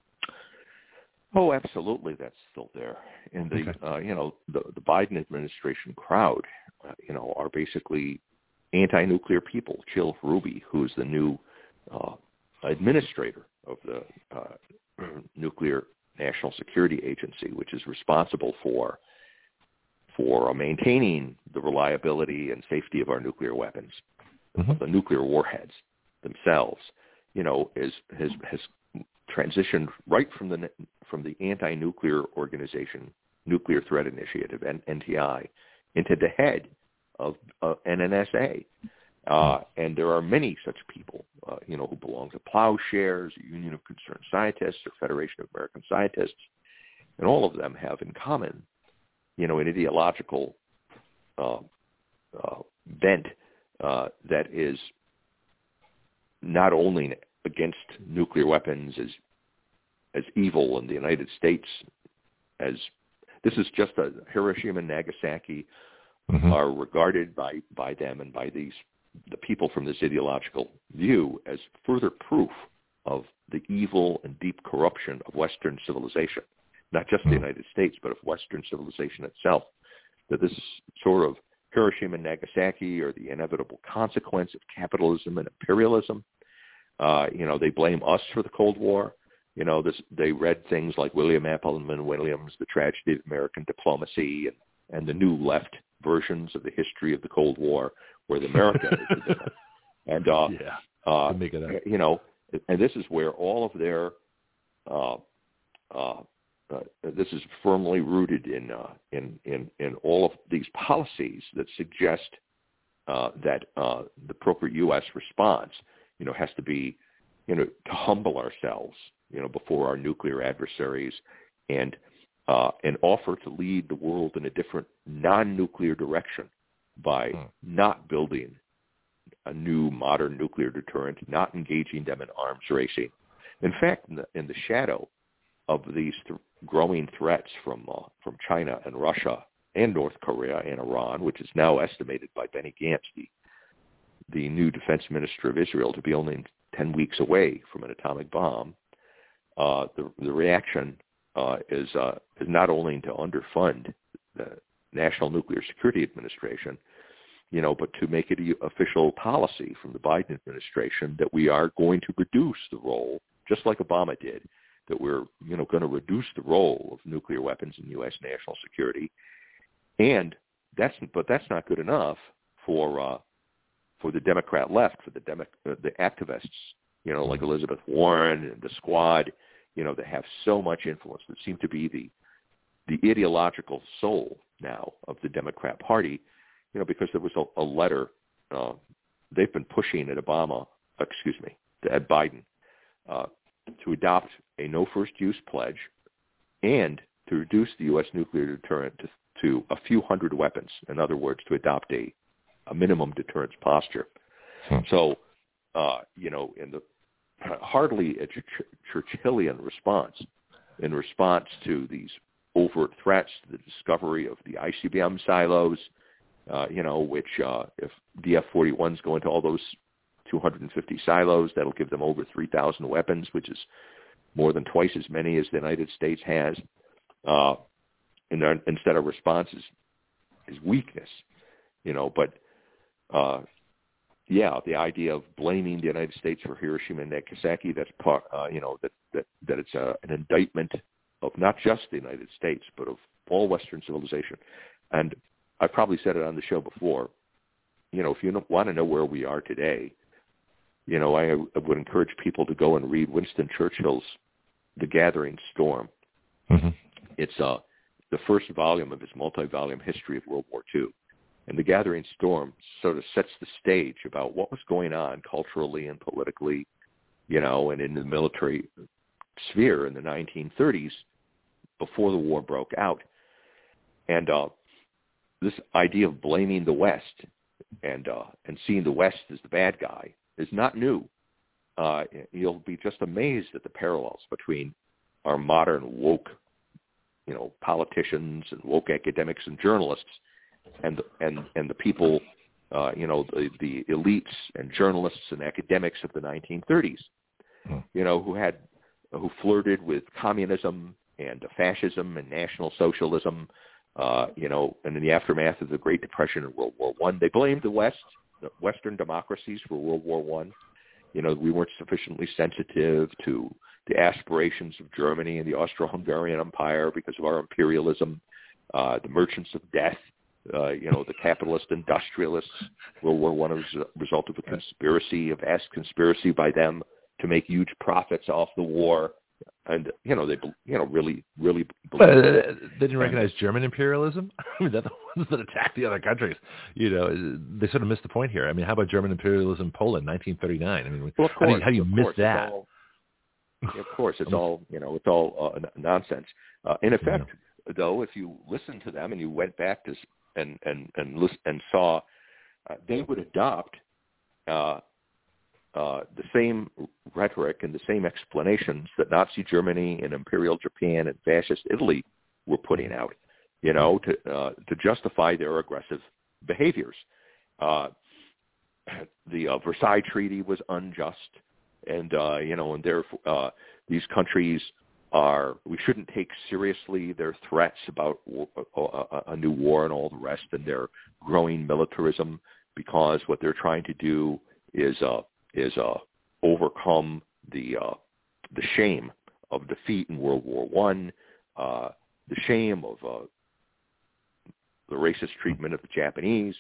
Oh, absolutely, that's still there. And the Biden administration crowd, are basically anti-nuclear people. Jill Ruby, who's the new administrator of the Nuclear National Security Agency, which is responsible for maintaining the reliability and safety of our nuclear weapons, the nuclear warheads themselves, has transitioned right from the anti-nuclear organization, Nuclear Threat Initiative, NTI, into the head of NNSA. And there are many such people, who belong to Plowshares, Union of Concerned Scientists, or Federation of American Scientists, and all of them have in common, an ideological bent that is not only against nuclear weapons as evil in the United States, as this is just Hiroshima and Nagasaki are regarded by them and by the people from this ideological view as further proof of the evil and deep corruption of Western civilization, not just the United States, but of Western civilization itself, that this sort of Hiroshima and Nagasaki are the inevitable consequence of capitalism and imperialism. They blame us for the Cold War. They read things like William Appleman Williams, The Tragedy of American Diplomacy, and the new left versions of the history of the Cold War, where the America is the villain. And and this is where all of their this is firmly rooted in all of these policies that suggest that the appropriate U.S. response, has to be, to humble ourselves, before our nuclear adversaries and offer to lead the world in a different non-nuclear direction by not building a new modern nuclear deterrent, not engaging them in arms racing. In fact, in the shadow of these growing threats from China and Russia and North Korea and Iran, which is now estimated by Benny Gantz, the new defense minister of Israel, to be only 10 weeks away from an atomic bomb, the reaction is not only to underfund the National Nuclear Security Administration, but to make it official policy from the Biden administration that we are going to reduce the role, just like Obama did, that we're going to reduce the role of nuclear weapons in U.S. national security, and that's not good enough for the Democrat left, for the activists, like Elizabeth Warren and the Squad, that have so much influence, that seem to be the ideological soul now of the Democrat Party, because there was a letter they've been pushing at Ed Biden, to adopt a no first use pledge and to reduce the U.S. nuclear deterrent to a few hundred weapons. In other words, to adopt a minimum deterrence posture. So, in the hardly a Churchillian response, in response to these overt threats, the discovery of the ICBM silos, which if DF-41s go into all those 250 silos, that'll give them over 3,000 weapons, which is more than twice as many as the United States has. And instead of response is weakness, but the idea of blaming the United States for Hiroshima and Nagasaki, that's part, that it's an indictment of not just the United States, but of all Western civilization. And I probably said it on the show before, if you want to know where we are today, I would encourage people to go and read Winston Churchill's The Gathering Storm. Mm-hmm. It's the first volume of his multi-volume history of World War II. And The Gathering Storm sort of sets the stage about what was going on culturally and politically, and in the military sphere in the 1930s before the war broke out. And this idea of blaming the West and seeing the West as the bad guy is not new. You'll be just amazed at the parallels between our modern woke, politicians and woke academics and journalists, and the people, the elites and journalists and academics of the 1930s, who flirted with communism and fascism and National Socialism, and in the aftermath of the Great Depression and World War I, they blamed the West, the Western democracies, for World War I. We weren't sufficiently sensitive to the aspirations of Germany and the Austro-Hungarian Empire because of our imperialism, the merchants of death, the capitalist industrialists. World War I was a result of a conspiracy, a vast conspiracy by them to make huge profits off the war. And, they, really, really believe they didn't recognize German imperialism? I mean, they're the ones that attacked the other countries. They sort of missed the point here. I mean, how about German imperialism in Poland, 1939? I mean, well, of course, how do you miss that? Of course, it's all, it's all nonsense. In effect, though, if you listen to them and you went back to and saw, they would adopt the same rhetoric and the same explanations that Nazi Germany and Imperial Japan and Fascist Italy were putting out, to justify their aggressive behaviors. The Versailles Treaty was unjust, and and therefore these countries we shouldn't take seriously their threats about a new war and all the rest, and their growing militarism, because what they're trying to do is overcome the shame of defeat in World War I, the shame of the racist treatment of the Japanese.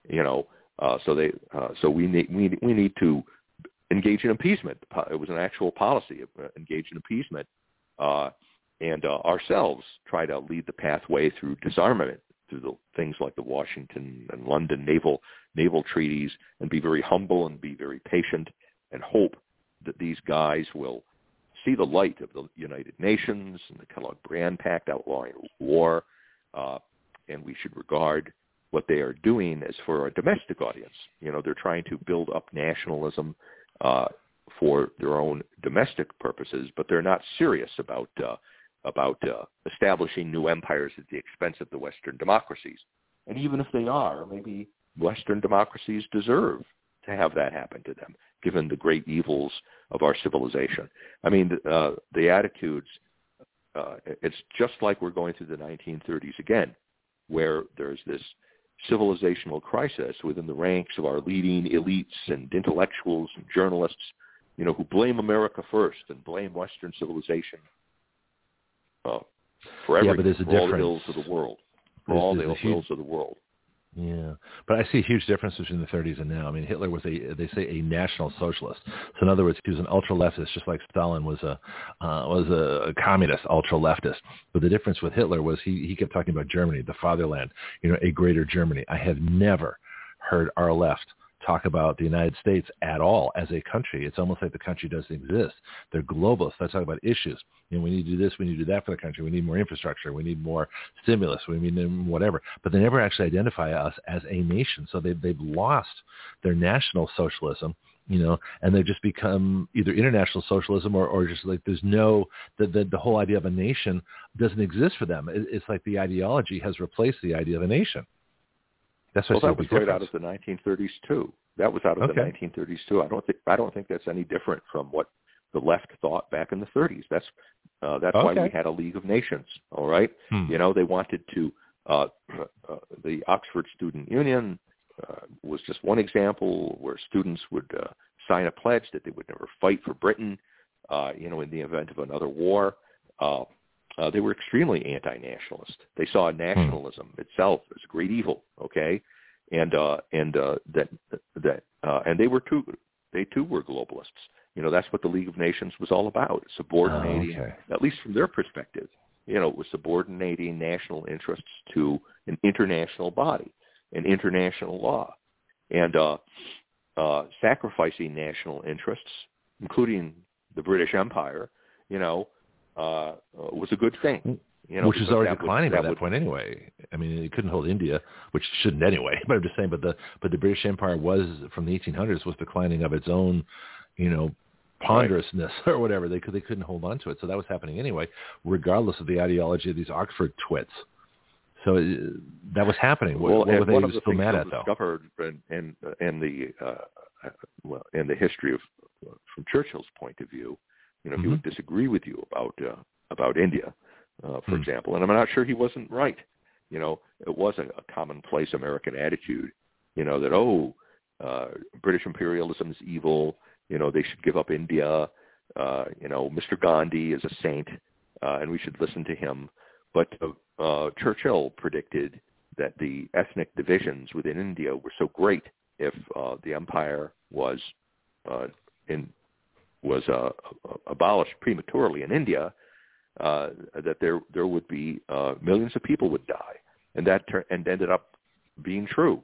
So we need to engage in appeasement. It was an actual policy of engage in appeasement, and ourselves try to lead the pathway through disarmament, through the things like the Washington and London naval treaties, and be very humble and be very patient, and hope that these guys will see the light of the United Nations and the Kellogg-Briand Pact outlawing war, and we should regard what they are doing as for a domestic audience. They're trying to build up nationalism for their own domestic purposes, but they're not serious about establishing new empires at the expense of the Western democracies. And even if they are, maybe Western democracies deserve to have that happen to them, given the great evils of our civilization. I mean, the attitudes, it's just like we're going through the 1930s again, where there's this civilizational crisis within the ranks of our leading elites and intellectuals and journalists, who blame America first and blame Western civilization for everything, but there's a for all the ills of the world, for all the ills of the world. Yeah, but I see a huge difference between the 30s and now. I mean, Hitler was they say a national socialist. So in other words, he was an ultra-leftist, just like Stalin was a communist ultra-leftist. But the difference with Hitler was he kept talking about Germany, the fatherland, a greater Germany. I have never heard our left talk about the United States at all as a country. It's almost like the country doesn't exist. They're globalists. They talk about issues. We need to do this. We need to do that for the country. We need more infrastructure. We need more stimulus. We need whatever. But they never actually identify us as a nation. So they've lost their national socialism, and they've just become either international socialism or just like there's no, the whole idea of a nation doesn't exist for them. It's like the ideology has replaced the idea of a nation. That's what that was right out of the 1930s too. That was out of the 1930s too. I don't think that's any different from what the left thought back in the 30s. That's why we had a League of Nations. All right, they wanted to. The Oxford Student Union was just one example where students would sign a pledge that they would never fight for Britain, in the event of another war. They were extremely anti-nationalist. They saw nationalism itself as a great evil. Okay, and they were too. They too were globalists. That's what the League of Nations was all about: subordinating, at least from their perspective. It was subordinating national interests to an international body, an international law, and sacrificing national interests, including the British Empire. Was a good thing. Which is already declining by that point anyway. I mean, it couldn't hold India, which shouldn't anyway. But I'm just saying, but the British Empire was, from the 1800s, was declining of its own, ponderousness or whatever. They couldn't hold on to it. So that was happening anyway, regardless of the ideology of these Oxford twits. So that was happening. What were they still mad at, though? Discovered in the history of, from Churchill's point of view, he would disagree with you about India, for example. And I'm not sure he wasn't right. It was a commonplace American attitude, that, British imperialism is evil. They should give up India. Mr. Gandhi is a saint, and we should listen to him. But Churchill predicted that the ethnic divisions within India were so great if the empire was abolished prematurely in India, that there would be millions of people would die, and that ended up being true.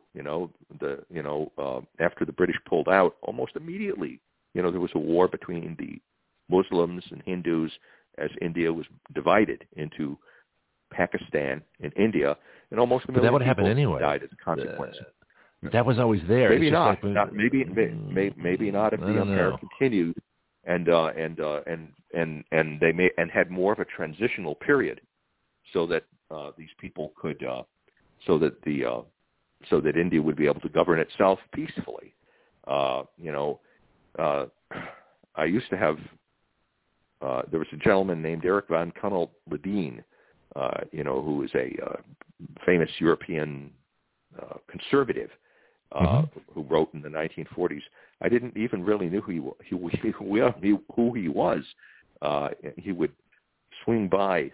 After the British pulled out, almost immediately, there was a war between the Muslims and Hindus as India was divided into Pakistan and India, and almost a million that would people happen anyway. died as a consequence. That was always there. Maybe not. Maybe not if the empire continued. And they had more of a transitional period, so that these people could, so that India would be able to govern itself peacefully. I used to have. There was a gentleman named Eric von Kunnel-Ledeen, who was a famous European conservative. Who wrote in the 1940s. I didn't even really know who he was. He would swing by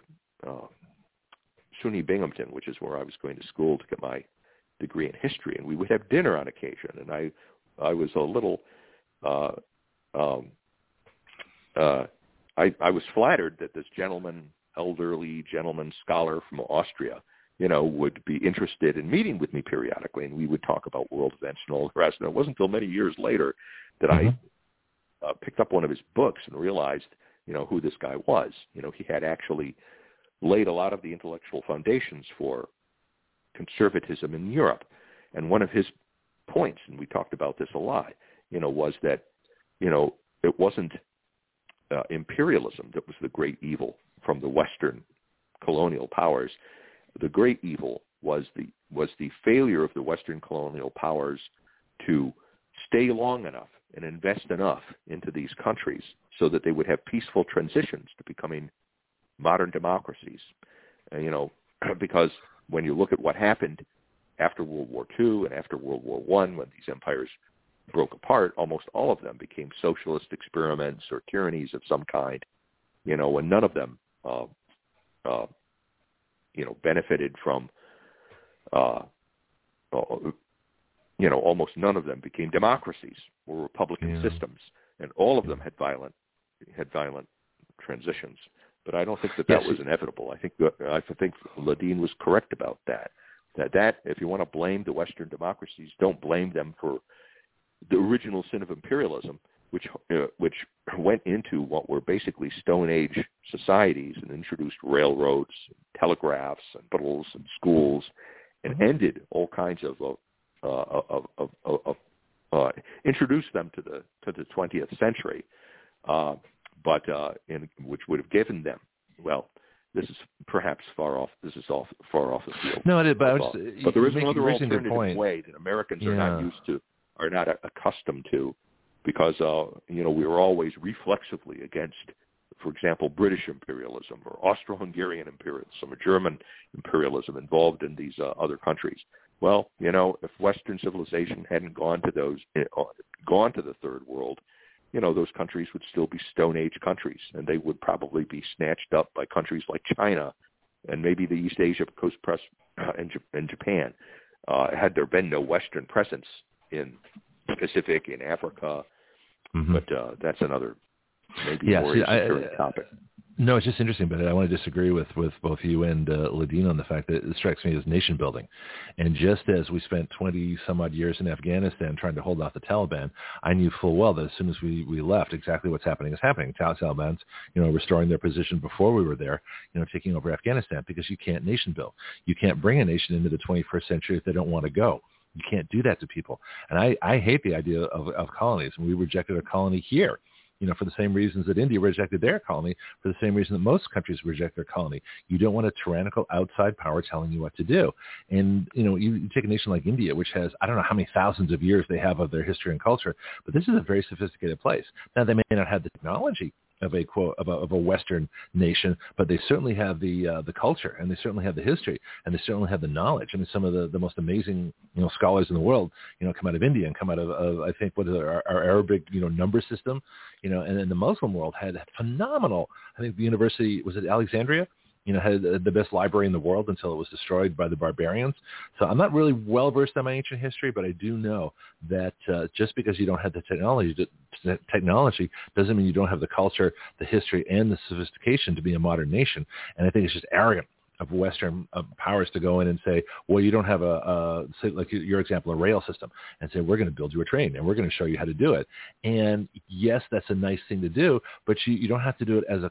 SUNY Binghamton, which is where I was going to school to get my degree in history, and we would have dinner on occasion. And I was a little, I was flattered that this elderly gentleman scholar from Austria, would be interested in meeting with me periodically, and we would talk about world events and all the rest. And it wasn't until many years later that I picked up one of his books and realized, who this guy was. He had actually laid a lot of the intellectual foundations for conservatism in Europe. And one of his points, and we talked about this a lot, was that, it wasn't imperialism that was the great evil from the Western colonial powers. The great evil was the failure of the Western colonial powers to stay long enough and invest enough into these countries so that they would have peaceful transitions to becoming modern democracies. Because when you look at what happened after World War II and after World War I, when these empires broke apart, almost all of them became socialist experiments or tyrannies of some kind, and none of them benefited from almost none of them became democracies or republican systems, and all of them had violent transitions. But I don't think that was inevitable. I think Ledeen was correct about that. That if you want to blame the Western democracies, don't blame them for the original sin of imperialism, which went into what were basically Stone Age societies and introduced railroads, and telegraphs, and hospitals, and schools, and ended all kinds of introduced them to the 20th century, which would have given them, well, this is perhaps far off. This is far off the field. No, it is, but there is another alternative way that Americans are not used to, are not accustomed to, because we were always reflexively against, for example, British imperialism or Austro-Hungarian imperialism or German imperialism involved in these other countries. Well, if Western civilization hadn't gone to the Third World, those countries would still be Stone Age countries, and they would probably be snatched up by countries like China and maybe the East Asia Coast Press and Japan, had there been no Western presence in the Pacific, in Africa. But that's another maybe more esoteric topic. No, it's just interesting, but I want to disagree with both you and Ledeen on the fact that it strikes me as nation building. And just as we spent 20-some-odd years in Afghanistan trying to hold off the Taliban, I knew full well that as soon as we left, exactly what's happening is happening. Taliban's, restoring their position before we were there, taking over Afghanistan, because you can't nation build. You can't bring a nation into the 21st century if they don't want to go. You can't do that to people. And I hate the idea of colonies, and we rejected a colony here. For the same reasons that India rejected their colony, for the same reason that most countries reject their colony. You don't want a tyrannical outside power telling you what to do. And, you take a nation like India, which has, I don't know how many thousands of years they have of their history and culture, but this is a very sophisticated place. Now, they may not have the technology of a Western nation, but they certainly have the culture, and they certainly have the history, and they certainly have the knowledge. I mean, some of the most amazing scholars in the world come out of India and come out of I think what is our Arabic number system, and then the Muslim world had phenomenal. I think the university was at Alexandria. Had the best library in the world until it was destroyed by the barbarians. So I'm not really well-versed on my ancient history, but I do know that just because you don't have the technology doesn't mean you don't have the culture, the history, and the sophistication to be a modern nation. And I think it's just arrogant of Western powers to go in and say, well, you don't have say, like your example, a rail system, and say, we're going to build you a train, and we're going to show you how to do it. And yes, that's a nice thing to do, but you don't have to do it as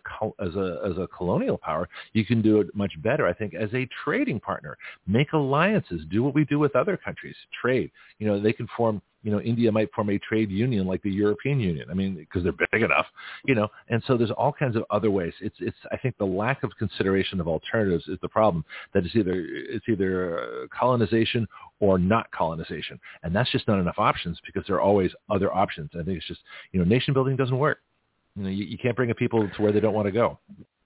a colonial power. You can do it much better, I think, as a trading partner. Make alliances. Do what we do with other countries. Trade. They can form. India might form a trade union like the European Union. I mean, because they're big enough, and so there's all kinds of other ways. It's I think the lack of consideration of alternatives is the problem. That it's either colonization or not colonization, and that's just not enough options because there are always other options. I think it's just nation building doesn't work. You can't bring a people to where they don't want to go.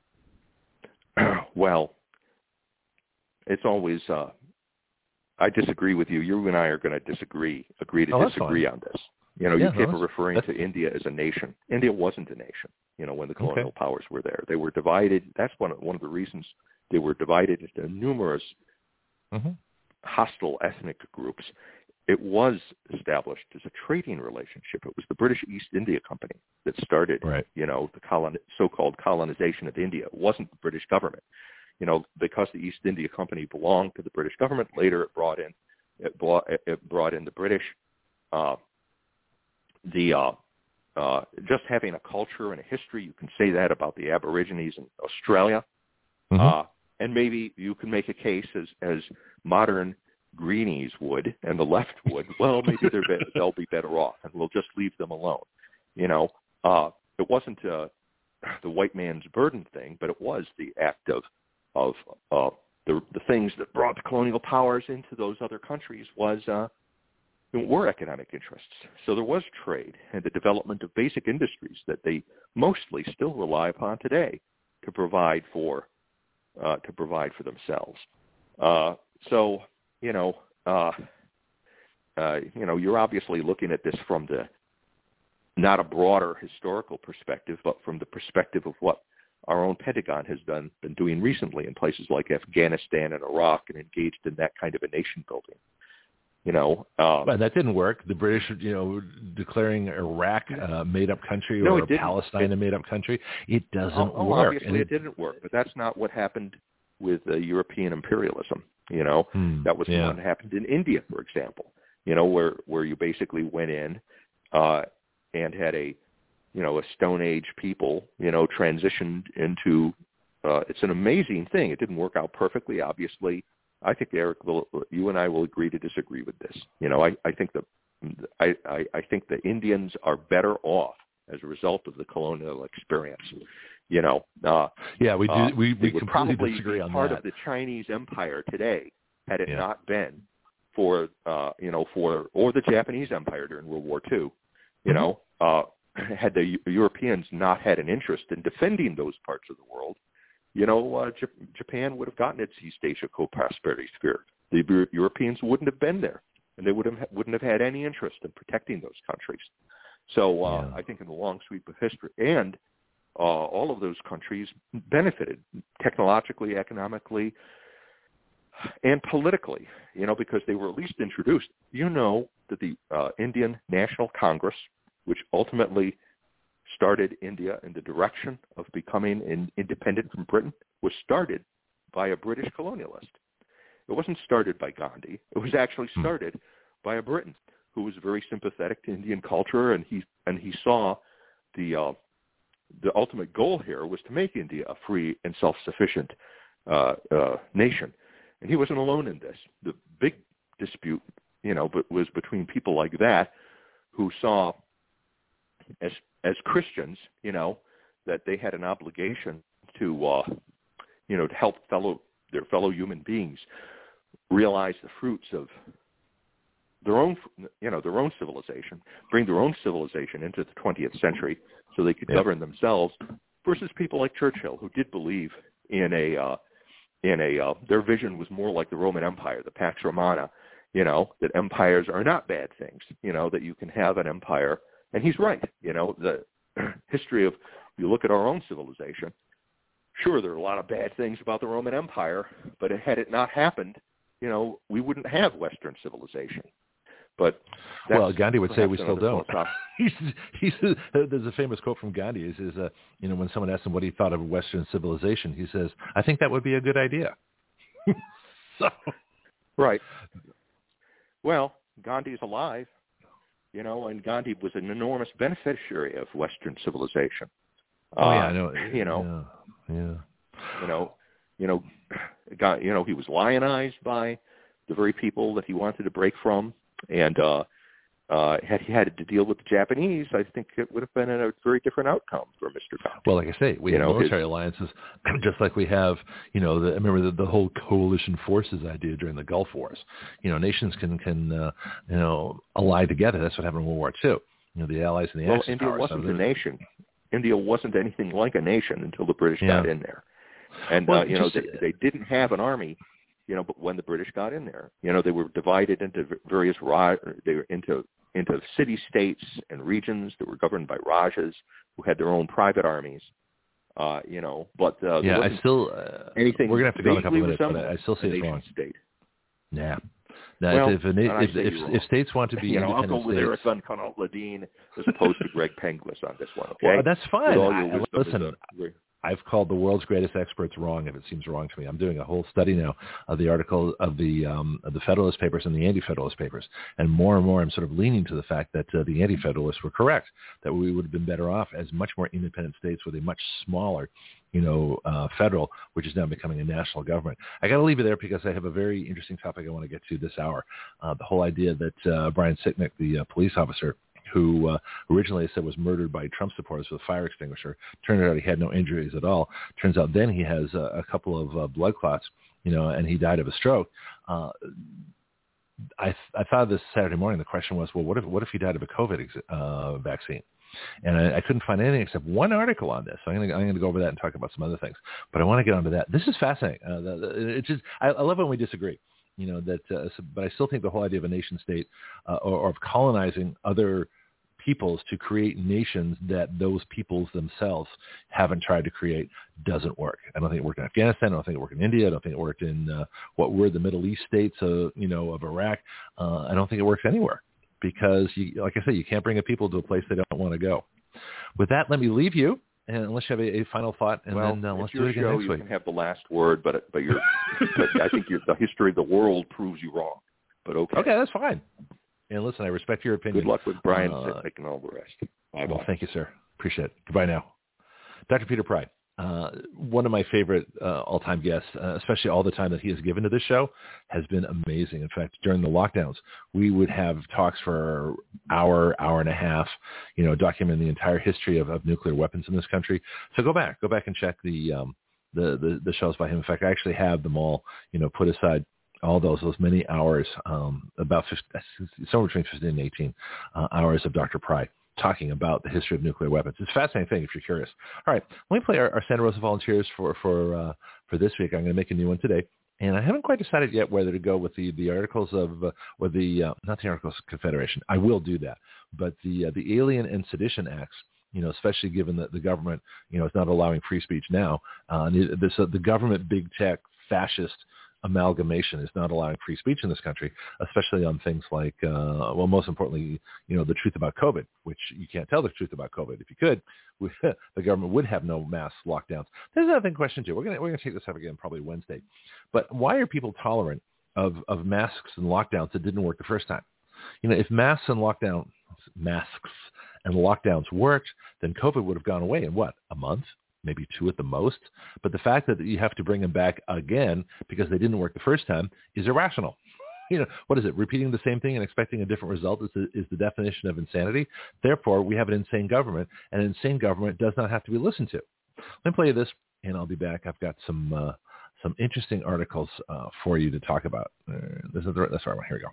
Well, it's always. I disagree with you. You and I are going to disagree on this. You keep referring to India as a nation. India wasn't a nation, when the colonial powers were there. They were divided. That's one of the reasons they were divided into numerous hostile ethnic groups. It was established as a trading relationship. It was the British East India Company that started, the so-called colonization of India. It wasn't the British government. Because the East India Company belonged to the British government, later it brought in the British. Just having a culture and a history, you can say that about the Aborigines in Australia, and maybe you can make a case as modern greenies would and the left would. Well, maybe they'll be better off, and we'll just leave them alone. It wasn't the white man's burden thing, but it was the act of the things that brought the colonial powers into those other countries were economic interests. So there was trade and the development of basic industries that they mostly still rely upon today to provide for themselves. You're obviously looking at this from not a broader historical perspective, but from the perspective of what our own Pentagon has been doing recently in places like Afghanistan and Iraq and engaged in that kind of a nation building. But that didn't work. The British, declaring Iraq a made-up country or Palestine a made-up country, it doesn't work. Obviously, it didn't work, but that's not what happened with European imperialism. That was what happened in India, for example. Where you basically went in and had a Stone Age people, transitioned into. It's an amazing thing. It didn't work out perfectly, obviously. I think, Eric, you and I will agree to disagree with this. I think the Indians are better off as a result of the colonial experience. We do. We completely disagree on that. Part of the Chinese Empire today, had it not been for or the Japanese Empire during World War II, had the Europeans not had an interest in defending those parts of the world, Japan would have gotten its East Asia co-prosperity sphere. The Europeans wouldn't have been there, and they wouldn't have had any interest in protecting those countries. So I think in the long sweep of history, and all of those countries benefited technologically, economically, and politically, because they were at least introduced. That the Indian National Congress, which ultimately started India in the direction of becoming independent from Britain, was started by a British colonialist. It wasn't started by Gandhi. It was actually started by a Briton who was very sympathetic to Indian culture, and he saw the ultimate goal here was to make India a free and self-sufficient nation. And he wasn't alone in this. The big dispute, but was between people like that who saw as Christians, that they had an obligation to, to help their fellow human beings realize the fruits of their own civilization, bring their own civilization into the 20th century so they could govern themselves, versus people like Churchill, who did believe in their vision was more like the Roman Empire, the Pax Romana, that empires are not bad things, that you can have an empire. And he's right. The history of, you look at our own civilization, sure, there are a lot of bad things about the Roman Empire, but had it not happened, we wouldn't have Western civilization. But Gandhi would say we still don't. There's a famous quote from Gandhi. He says, when someone asks him what he thought of Western civilization, he says, "I think that would be a good idea." Right. Well, Gandhi's alive. And Gandhi was an enormous beneficiary of Western civilization. I know. He was lionized by the very people that he wanted to break from, and had he had to deal with the Japanese, I think it would have been a very different outcome for Mr. Gandhi. Well, like I say, we have military alliances, just like we have, I remember the whole coalition forces idea during the Gulf Wars. Nations can ally together. That's what happened in World War II. The Allies and the Axis India powers. wasn't a nation. India wasn't anything like a nation until the British got in there. And, they didn't have an army, but when the British got in there, they were divided into various, they were into city-states and regions that were governed by Rajas who had their own private armies, but I still, anything we're going to have to go in a couple minutes, but I still say it's wrong. State. Yeah. Now, if states want to be independent I'll go with states, Eric Van Ladine as opposed to Greg Penglis on this one, okay? Well, that's fine. Listen, I've called the world's greatest experts wrong if it seems wrong to me. I'm doing a whole study now of the article of the Federalist Papers and the Anti-Federalist Papers, and more I'm sort of leaning to the fact that the Anti-Federalists were correct, that we would have been better off as much more independent states with a much smaller, federal, which is now becoming a national government. I got to leave it there because I have a very interesting topic I want to get to this hour. The whole idea that Brian Sicknick, the police officer, who originally said was murdered by Trump supporters with a fire extinguisher. Turned out he had no injuries at all. Turns out then he has a couple of blood clots, and he died of a stroke. I thought this Saturday morning the question was, well, what if he died of a COVID vaccine? And I couldn't find anything except one article on this. So I'm going to go over that and talk about some other things. But I want to get onto that. This is fascinating. I love when we disagree. But I still think the whole idea of a nation state or of colonizing other peoples to create nations that those peoples themselves haven't tried to create doesn't work. I don't think it worked in Afghanistan. I don't think it worked in India. I don't think it worked in what were the Middle East states, of Iraq. I don't think it works anywhere because, like I said, you can't bring a people to a place they don't want to go. With that, let me leave you. And unless you have a final thought, and then let's do it again next week. You can have the last word, but I think the history of the world proves you wrong. But okay. Okay, that's fine. And listen, I respect your opinion. Good luck with Brian Sitnick and all the rest. Bye-bye. Well, thank you, sir. Appreciate it. Goodbye now. Dr. Peter Pry, one of my favorite all-time guests, especially all the time that he has given to this show, has been amazing. In fact, during the lockdowns, we would have talks for an hour and a half, documenting the entire history of nuclear weapons in this country. So go back and check the shows by him. In fact, I actually have them all, put aside. All those many hours, about 50, somewhere between 15 and 18 hours of Dr. Pry talking about the history of nuclear weapons. It's a fascinating thing if you're curious. All right, let me play our Santa Rosa Volunteers for this week. I'm going to make a new one today, and I haven't quite decided yet whether to go with the Articles of not the Articles of Confederation. I will do that, but the Alien and Sedition Acts. Especially given that the government, is not allowing free speech now. The government big tech fascist amalgamation is not allowing free speech in this country, especially on things like, most importantly, the truth about COVID, which you can't tell the truth about COVID. If you could, the government would have no mass lockdowns. There's another question too. We're gonna take this up again probably Wednesday. But why are people tolerant of masks and lockdowns that didn't work the first time? If masks and lockdowns worked, then COVID would have gone away in a month? Maybe 2 at the most. But the fact that you have to bring them back again because they didn't work the first time is irrational. What is it? Repeating the same thing and expecting a different result is the definition of insanity. Therefore, we have an insane government, and an insane government does not have to be listened to. Let me play you this, and I'll be back. I've got some interesting articles for you to talk about. That's the right one. Here we go.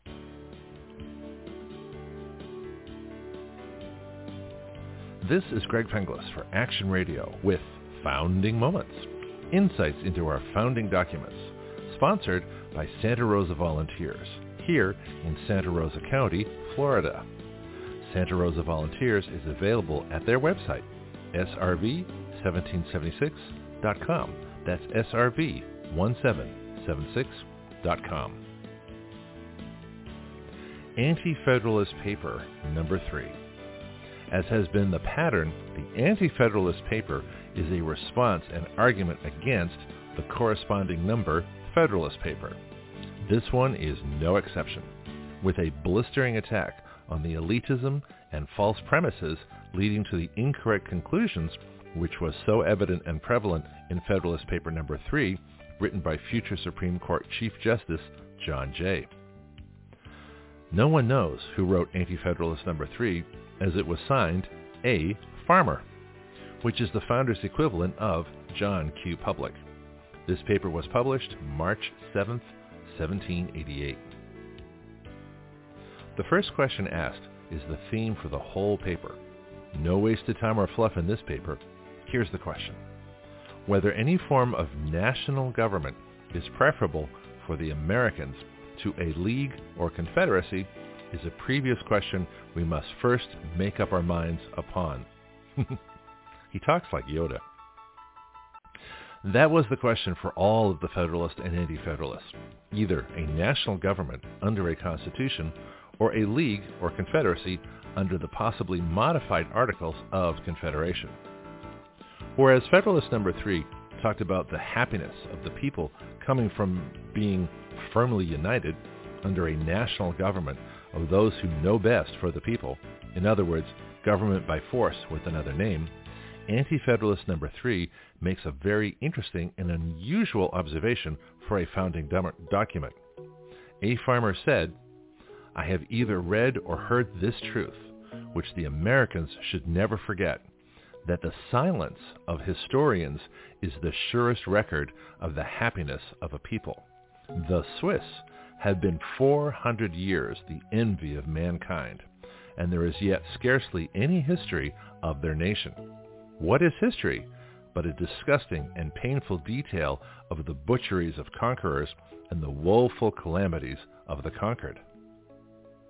This is Greg Penglis for Action Radio with Founding Moments, insights into our founding documents, sponsored by Santa Rosa Volunteers, here in Santa Rosa County, Florida. Santa Rosa Volunteers is available at their website, srv1776.com. That's srv1776.com. Anti-Federalist Paper number 3. As has been the pattern, the Anti-Federalist Paper is a response and argument against the corresponding number Federalist Paper. This one is no exception, with a blistering attack on the elitism and false premises leading to the incorrect conclusions which was so evident and prevalent in Federalist Paper number 3, written by future Supreme Court Chief Justice John Jay. No one knows who wrote Anti-Federalist number 3, as it was signed A. Farmer, which is the founder's equivalent of John Q. Public. This paper was published March 7, 1788. The first question asked is the theme for the whole paper. No wasted time or fluff in this paper. Here's the question. Whether any form of national government is preferable for the Americans to a league or confederacy is a previous question we must first make up our minds upon. He talks like Yoda. That was the question for all of the Federalists and Anti-Federalists, either a national government under a constitution or a league or confederacy under the possibly modified Articles of Confederation. Whereas Federalist number 3 talked about the happiness of the people coming from being firmly united under a national government of those who know best for the people, in other words, government by force with another name, Anti-Federalist number 3 makes a very interesting and unusual observation for a founding document. A. Farmer said, "I have either read or heard this truth, which the Americans should never forget, that the silence of historians is the surest record of the happiness of a people. The Swiss have been 400 years the envy of mankind, and there is yet scarcely any history of their nation. What is history but a disgusting and painful detail of the butcheries of conquerors and the woeful calamities of the conquered?"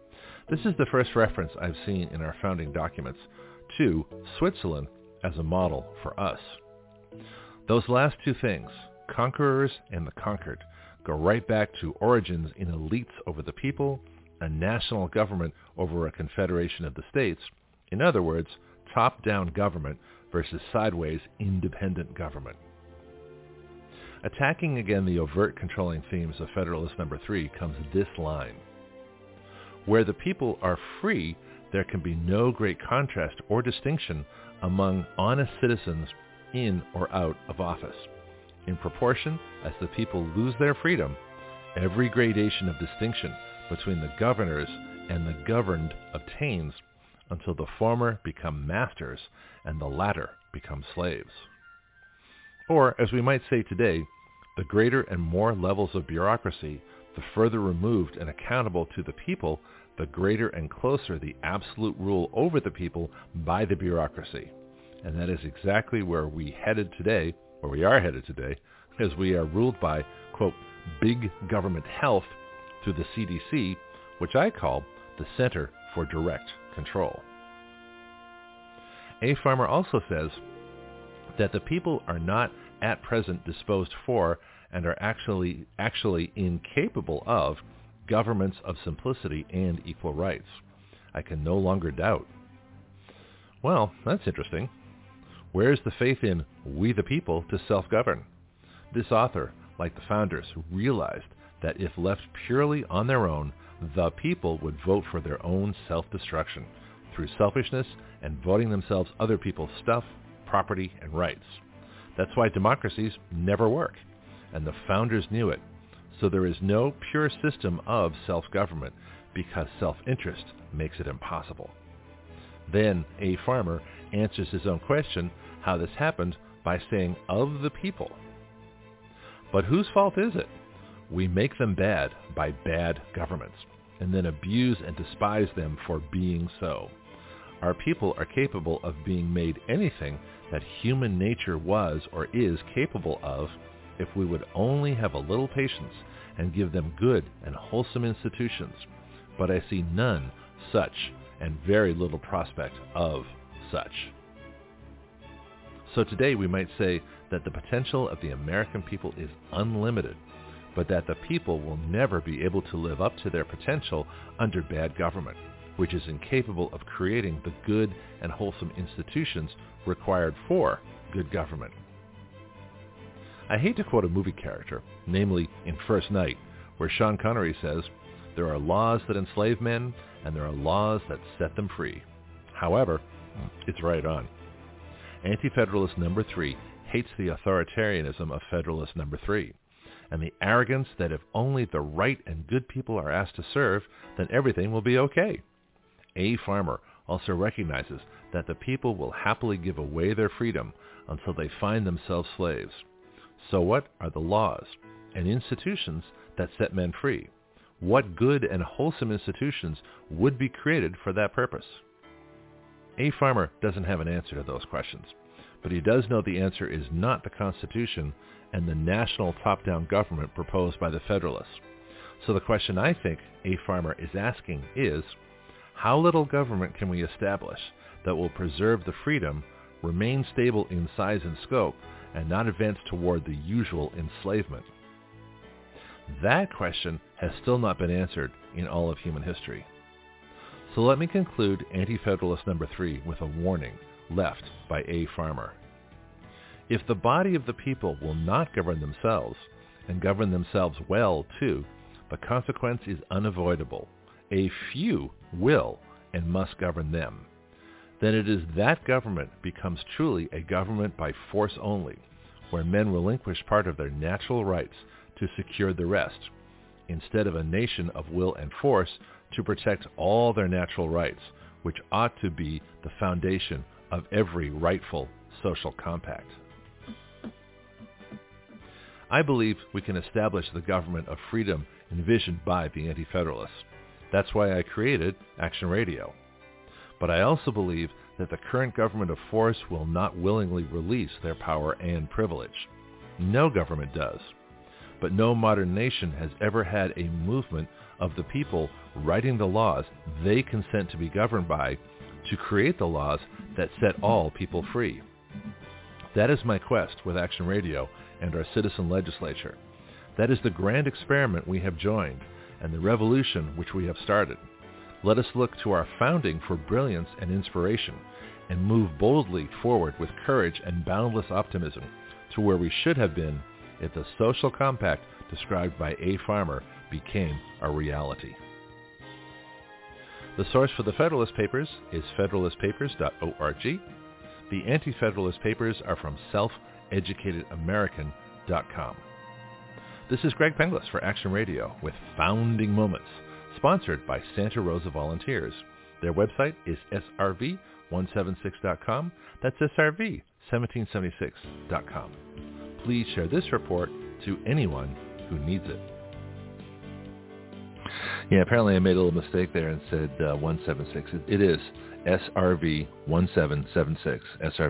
This is the first reference I've seen in our founding documents to Switzerland as a model for us. Those last two things, conquerors and the conquered, go right back to origins in elites over the people, a national government over a confederation of the states. In other words, top-down government versus sideways independent government. Attacking again the overt controlling themes of Federalist Number 3 comes this line. Where the people are free, there can be no great contrast or distinction among honest citizens in or out of office. In proportion as the people lose their freedom, every gradation of distinction between the governors and the governed obtains until the former become masters and the latter become slaves. Or, as we might say today, the greater and more levels of bureaucracy, the further removed and accountable to the people, the greater and closer the absolute rule over the people by the bureaucracy. And that is exactly where we are headed today, as we are ruled by, quote, big government health through the CDC, which I call the Center for Direct Control. A. Farmer also says that the people are not at present disposed for and are actually incapable of governments of simplicity and equal rights. I can no longer doubt. Well, that's interesting. Where is the faith in we the people to self-govern? This author, like the founders, realized that if left purely on their own, the people would vote for their own self-destruction through selfishness and voting themselves other people's stuff, property, and rights. That's why democracies never work, and the founders knew it. So there is no pure system of self-government because self-interest makes it impossible. Then A. Farmer answers his own question, how this happened, by saying, of the people. But whose fault is it? We make them bad by bad governments, and then abuse and despise them for being so. Our people are capable of being made anything that human nature was or is capable of if we would only have a little patience and give them good and wholesome institutions. But I see none such and very little prospect of such. So today we might say that the potential of the American people is unlimited, but that the people will never be able to live up to their potential under bad government, which is incapable of creating the good and wholesome institutions required for good government. I hate to quote a movie character, namely in First Night, where Sean Connery says, there are laws that enslave men, and there are laws that set them free. However, it's right on. Anti-Federalist Number 3 hates the authoritarianism of Federalist Number 3, and the arrogance that if only the right and good people are asked to serve, then everything will be okay. A. Farmer also recognizes that the people will happily give away their freedom until they find themselves slaves. So what are the laws and institutions that set men free? What good and wholesome institutions would be created for that purpose? A. Farmer doesn't have an answer to those questions, but he does know the answer is not the Constitution and the national top-down government proposed by the Federalists. So the question I think A. Farmer is asking is, how little government can we establish that will preserve the freedom, remain stable in size and scope, and not advance toward the usual enslavement? That question has still not been answered in all of human history. So let me conclude Anti-Federalist Number 3 with a warning left by A. Farmer. If the body of the people will not govern themselves, and govern themselves well too, the consequence is unavoidable. A few will and must govern them. Then it is that government becomes truly a government by force only, where men relinquish part of their natural rights to secure the rest, instead of a nation of will and force to protect all their natural rights, which ought to be the foundation of every rightful social compact. I believe we can establish the government of freedom envisioned by the Anti-Federalists. That's why I created Action Radio. But I also believe that the current government of force will not willingly release their power and privilege. No government does. But no modern nation has ever had a movement of the people writing the laws they consent to be governed by to create the laws that set all people free. That is my quest with Action Radio and our citizen legislature. That is the grand experiment we have joined and the revolution which we have started. Let us look to our founding for brilliance and inspiration and move boldly forward with courage and boundless optimism to where we should have been if the social compact described by A. Farmer became a reality. The source for the Federalist Papers is federalistpapers.org. The Anti-Federalist Papers are from selfeducatedamerican.com. This is Greg Penglis for Action Radio with Founding Moments, sponsored by Santa Rosa Volunteers. Their website is srv176.com. That's srv1776.com. Please share this report to anyone who needs it. Yeah, apparently I made a little mistake there and said 176. It is SRV1776,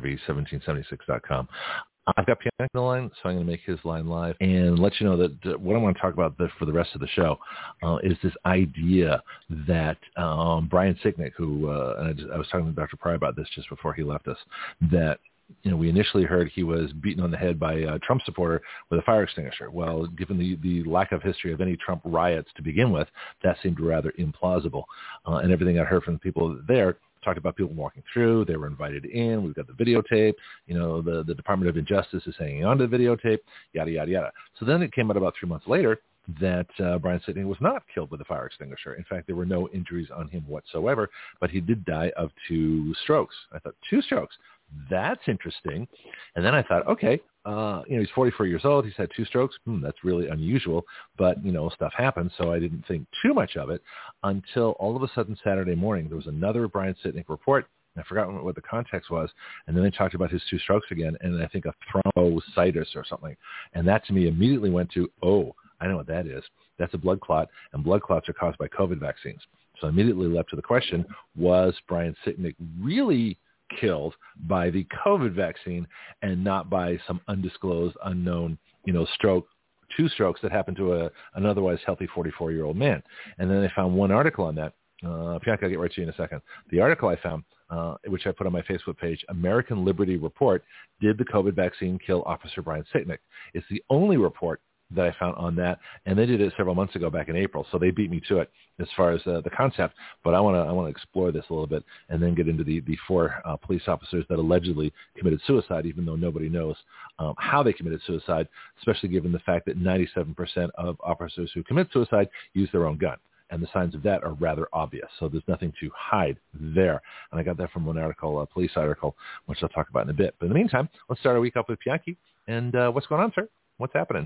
SRV1776.com. I've got Pianki on the line, so I'm going to make his line live and let you know that what I want to talk about for the rest of the show is this idea that Brian Sicknick, who and I was talking to Dr. Pry about this just before he left us, that we initially heard he was beaten on the head by a Trump supporter with a fire extinguisher. Well, given the lack of history of any Trump riots to begin with, that seemed rather implausible. And everything I heard from the people there talked about people walking through. They were invited in. We've got the videotape. The Department of Injustice is hanging on to the videotape, yada, yada, yada. So then it came out about 3 months later that Brian Sicknick was not killed with a fire extinguisher. In fact, there were no injuries on him whatsoever, but he did die of 2 strokes. I thought, 2 strokes? That's interesting. And then I thought, okay, he's 44 years old. He's had 2 strokes. That's really unusual, but, stuff happens. So I didn't think too much of it until all of a sudden Saturday morning, there was another Brian Sicknick report. I forgot what the context was. And then they talked about his 2 strokes again. And I think a thrombocytis or something. And that to me immediately went to, oh, I know what that is. That's a blood clot, and blood clots are caused by COVID vaccines. So I immediately leapt to the question, was Brian Sicknick really killed by the COVID vaccine and not by some undisclosed, unknown, stroke, 2 strokes that happened to an otherwise healthy 44-year-old man? And then I found one article on that. Pianki, I'll get right to you in a second. The article I found, which I put on my Facebook page, American Liberty Report, Did the COVID Vaccine Kill Officer Brian Sicknick? It's the only report that I found on that, and they did it several months ago back in April, so they beat me to it as far as the concept. But I want to explore this a little bit and then get into the 4 police officers that allegedly committed suicide, even though nobody knows how they committed suicide, especially given the fact that 97% of officers who commit suicide use their own gun. And the signs of that are rather obvious. So there's nothing to hide there. And I got that from one article, a police article, which I'll talk about in a bit. But in the meantime, let's start our week off with Pianki. And what's going on, sir? What's happening?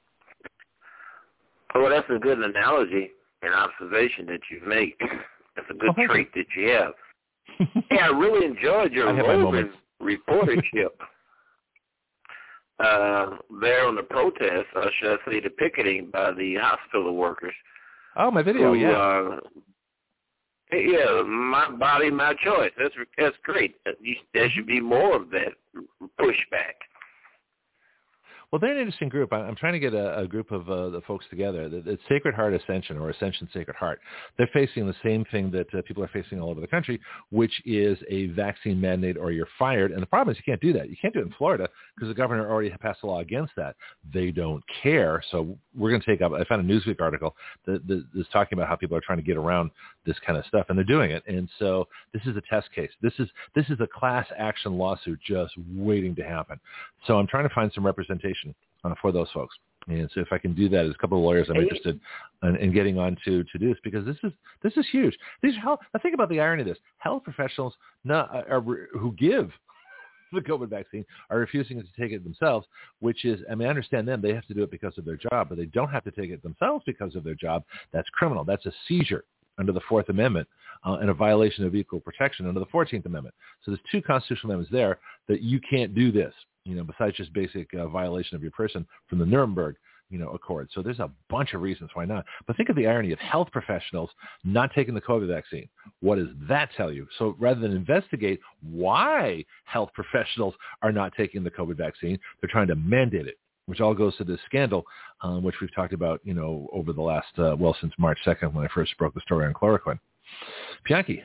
Well, that's a good analogy and observation that you make. That's a good trait that you have. Hey, I really enjoyed your roving reportership there on the protest, or should I say the picketing by the hospital workers. Oh, my video, yeah, my body, my choice. That's great. There should be more of that pushback. Well, they're an interesting group. I'm trying to get a group of the folks together. It's Sacred Heart Ascension, or Ascension Sacred Heart. They're facing the same thing that people are facing all over the country, which is a vaccine mandate or you're fired. And the problem is you can't do that. You can't do it in Florida because the governor already passed a law against that. They don't care. So we're going to take up, I found a Newsweek article that is talking about how people are trying to get around this kind of stuff, and they're doing it. And so this is a test case. This is a class action lawsuit just waiting to happen. So I'm trying to find some representation for those folks. And so if I can do that, there's a couple of lawyers I'm interested in getting on to do this, because this is huge. These are I think about the irony of this. Health professionals who give the COVID vaccine are refusing to take it themselves, which is, I understand them. They have to do it because of their job, but they don't have to take it themselves because of their job. That's criminal. That's a seizure under the 4th Amendment and a violation of equal protection under the 14th Amendment. So there's 2 constitutional amendments there that you can't do this, besides just basic violation of your person from the Nuremberg, Accord. So there's a bunch of reasons why not. But think of the irony of health professionals not taking the COVID vaccine. What does that tell you? So rather than investigate why health professionals are not taking the COVID vaccine, they're trying to mandate it. which all goes to this scandal, which we've talked about, over the last, since March 2nd when I first broke the story on chloroquine. Bianchi.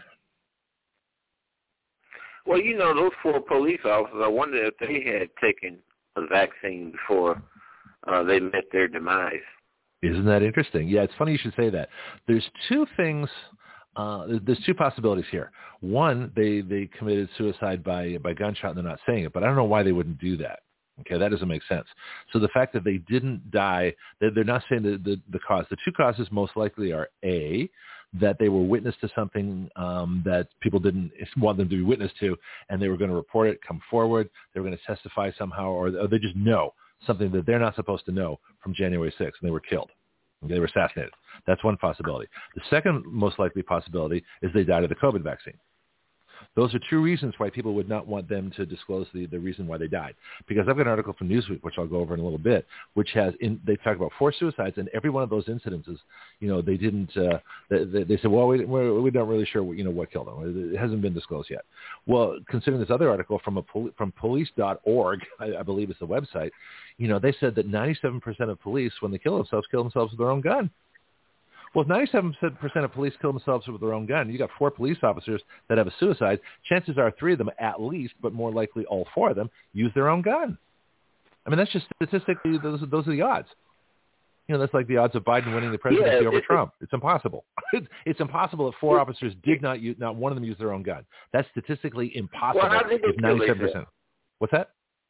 Well, those 4 police officers, I wonder if they had taken a vaccine before they met their demise. Isn't that interesting? Yeah, it's funny you should say that. There's 2 things. There's 2 possibilities here. One, they committed suicide by gunshot and they're not saying it, but I don't know why they wouldn't do that. Okay, that doesn't make sense. So the fact that they didn't die, they're not saying the cause. The 2 causes most likely are A, that they were witness to something that people didn't want them to be witness to, and they were going to report it, come forward, they were going to testify somehow, or they just know something that they're not supposed to know from January 6th, and they were killed. They were assassinated. That's one possibility. The second most likely possibility is they died of the COVID vaccine. Those are 2 reasons why people would not want them to disclose the reason why they died. Because I've got an article from Newsweek, which I'll go over in a little bit, which they talk about 4 suicides, and every one of those incidences, they didn't, they said, well, we're not really sure, what killed them. It hasn't been disclosed yet. Well, considering this other article from police.org, I believe is the website, they said that 97% of police, when they kill themselves with their own gun. Well, if 97% of police kill themselves with their own gun, you got 4 police officers that have a suicide, chances are 3 of them at least, but more likely all 4 of them, use their own gun. I mean, that's just statistically, those are the odds. That's like the odds of Biden winning the presidency over Trump. It's impossible. It's impossible if 4 officers did not one of them use their own gun. That's statistically impossible if 97%. What's that?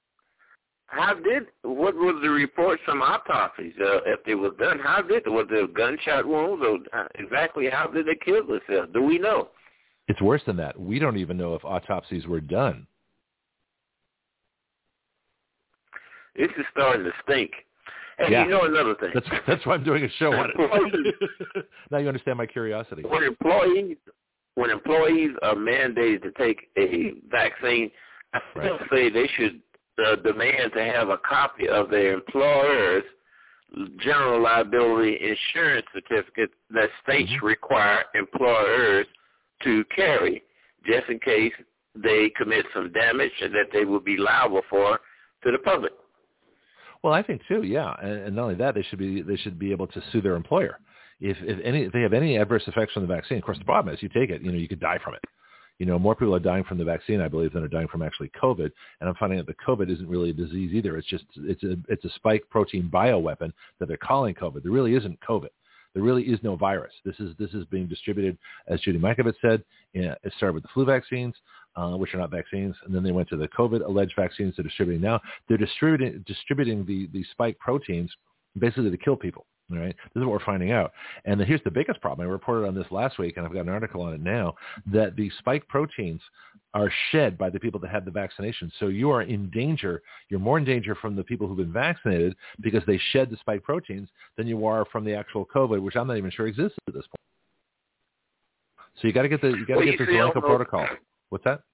What was the reports from autopsies? If they were done, was there gunshot wounds, or exactly how did they kill themselves? Do we know? It's worse than that. We don't even know if autopsies were done. This is starting to stink. And yeah. Another thing. That's why I'm doing a show on it. Now you understand my curiosity. When employees are mandated to take a vaccine, I still say they should demand to have a copy of their employer's general liability insurance certificate that states require employers to carry, just in case they commit some damage that they will be liable for to the public. Well, I think too, yeah, and not only that, they should be able to sue their employer if they have any adverse effects from the vaccine. Of course, the problem is you take it, you could die from it. More people are dying from the vaccine, I believe, than are dying from actually COVID. And I'm finding out that COVID isn't really a disease either. It's a spike protein bioweapon that they're calling COVID. There really isn't COVID. There really is no virus. This is being distributed, as Judy Mikovits said. It started with the flu vaccines, which are not vaccines, and then they went to the COVID alleged vaccines they're distributing now. They're distributing the spike proteins basically to kill people. All right, this is what we're finding out. And here's the biggest problem. I reported on this last week, and I've got an article on it now, that the spike proteins are shed by the people that had the vaccination. So you are in danger. You're more in danger from the people who've been vaccinated because they shed the spike proteins than you are from the actual COVID, which I'm not even sure exists at this point. So you got to get the Zelenko protocol. What's that?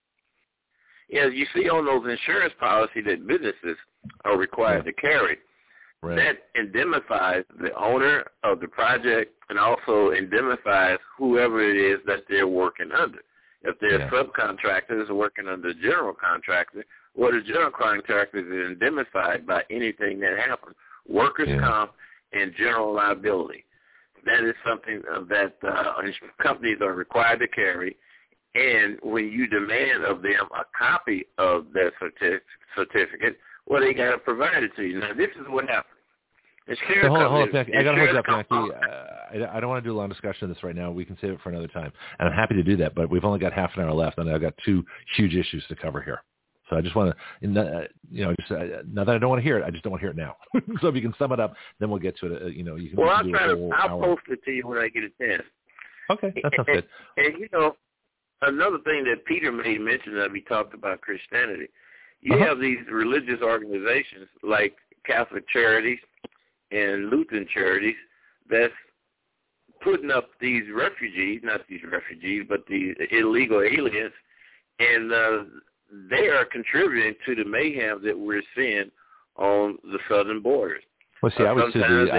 Yeah, you see on those insurance policies that businesses are required to carry. Right. That indemnifies the owner of the project and also indemnifies whoever it is that they're working under. If they're subcontractors working under the general contractor, well, the general contractor is indemnified by anything that happens, workers' comp and general liability. That is something that companies are required to carry. And when you demand of them a copy of that certificate, well, they got to provide it to you. Now, this is what happened. Hold up, Bianchi. I got to hold you up, Bianchi. I don't want to do a long discussion of this right now. We can save it for another time. And I'm happy to do that, but we've only got half an hour left, and I've got 2 huge issues to cover here. So I just want to, now that I don't want to hear it, I just don't want to hear it now. So if you can sum it up, then we'll get to it. You can. Well, I'll post it to you when I get a chance. Okay, that sounds good. And another thing that Peter made mention of, he talked about Christianity. You have these religious organizations like Catholic Charities and Lutheran Charities that's putting up these refugees, not these refugees, but the illegal aliens, and they are contributing to the mayhem that we're seeing on the southern borders. Well, see, I would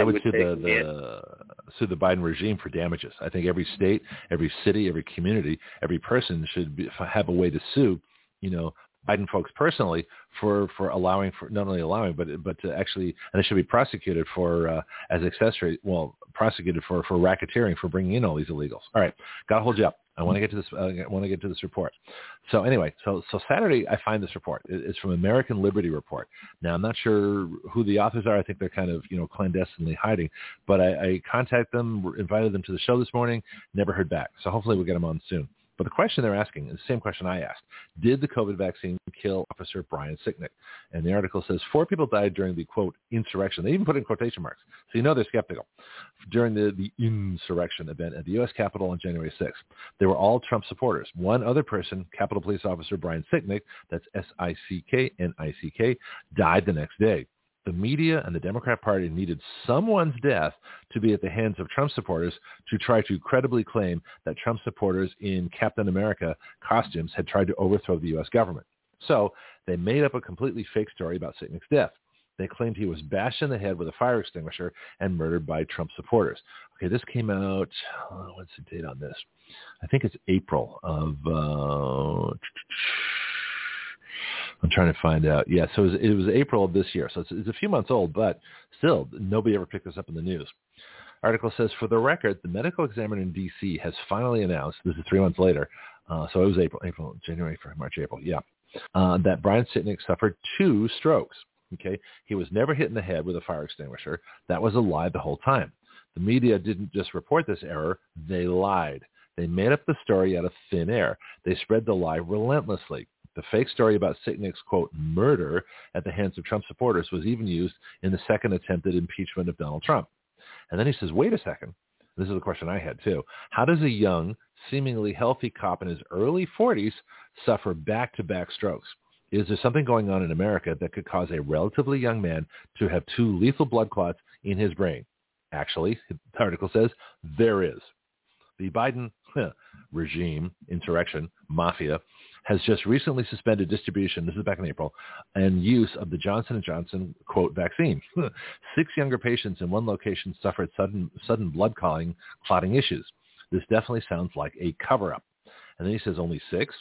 sue the Biden regime for damages. I think every state, every city, every community, every person should have a way to sue, Biden folks personally for allowing, for not only allowing, but to actually, and they should be prosecuted for as accessory, prosecuted for racketeering, for bringing in all these illegals. All right, got to hold you up. I want to get to this. I want to get to this report. So anyway, so Saturday I find this report. It's from American Liberty Report. Now I'm not sure who the authors are. I think they're kind of clandestinely hiding. But I contacted them, invited them to the show this morning. Never heard back. So hopefully we'll get them on soon. But the question they're asking is the same question I asked. Did the COVID vaccine kill Officer Brian Sicknick? And the article says 4 people died during the, quote, insurrection. They even put in quotation marks. So they're skeptical. During the insurrection event at the U.S. Capitol on January 6th. They were all Trump supporters. One other person, Capitol Police Officer Brian Sicknick, that's S-I-C-K-N-I-C-K, died the next day. The media and the Democrat Party needed someone's death to be at the hands of Trump supporters to try to credibly claim that Trump supporters in Captain America costumes had tried to overthrow the U.S. government. So they made up a completely fake story about Sicknick's death. They claimed he was bashed in the head with a fire extinguisher and murdered by Trump supporters. Okay, this came out, what's the date on this? I think it's April of... I'm trying to find out. Yeah, so it was April of this year. So it's a few months old, but still, nobody ever picked this up in the news. Article says, for the record, the medical examiner in D.C. has finally announced, this is 3 months later, so it was April, January, March, April, that Brian Sicknick suffered 2 strokes. Okay, he was never hit in the head with a fire extinguisher. That was a lie the whole time. The media didn't just report this error, they lied. They made up the story out of thin air. They spread the lie relentlessly. The fake story about Sicknick's, quote, murder at the hands of Trump supporters was even used in the second attempted impeachment of Donald Trump. And then he says, wait a second. This is the question I had, too. How does a young, seemingly healthy cop in his early 40s suffer back-to-back strokes? Is there something going on in America that could cause a relatively young man to have 2 lethal blood clots in his brain? Actually, the article says, there is. The Biden regime, insurrection, mafia, has just recently suspended distribution, this is back in April, and use of the Johnson & Johnson, quote, vaccine. 6 younger patients in one location suffered sudden blood clotting issues. This definitely sounds like a cover-up. And then he says only 6?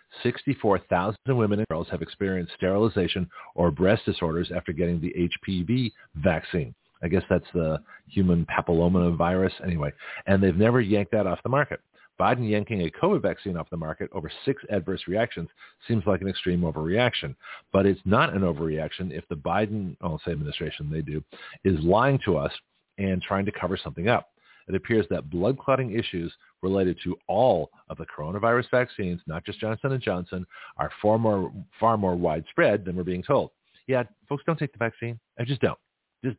64,000 women and girls have experienced sterilization or breast disorders after getting the HPV vaccine. I guess that's the human papilloma virus anyway. And they've never yanked that off the market. Biden yanking a COVID vaccine off the market over 6 adverse reactions seems like an extreme overreaction. But it's not an overreaction if the Biden, I'll say administration, they do, is lying to us and trying to cover something up. It appears that blood clotting issues related to all of the coronavirus vaccines, not just Johnson & Johnson, are far more widespread than we're being told. Yeah, folks don't take the vaccine. I just don't. Just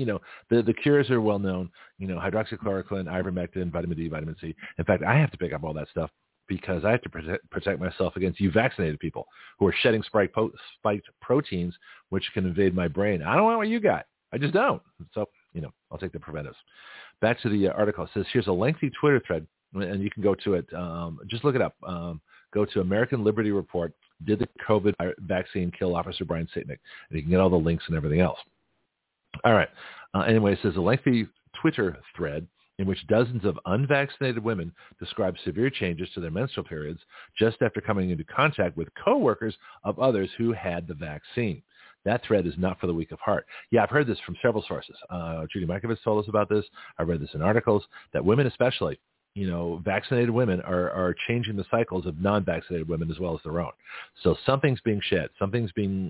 the cures are well known. Hydroxychloroquine, ivermectin, vitamin D, vitamin C. In fact, I have to pick up all that stuff because I have to protect myself against you vaccinated people who are shedding spiked proteins which can invade my brain. I don't want what you got. I just don't. So I'll take the preventives. Back to the article. It says here's a lengthy Twitter thread, and you can go to it. Just look it up. Go to American Liberty Report. Did the COVID vaccine kill Officer Brian Sicknick? And you can get all the links and everything else. All right. Anyway, it says a lengthy Twitter thread in which dozens of unvaccinated women describe severe changes to their menstrual periods just after coming into contact with coworkers of others who had the vaccine. That thread is not for the weak of heart. Yeah, I've heard this from several sources. Judy Mikovits told us about this. I read this in articles that women especially, vaccinated women are changing the cycles of non-vaccinated women as well as their own. So something's being shed. Something's being,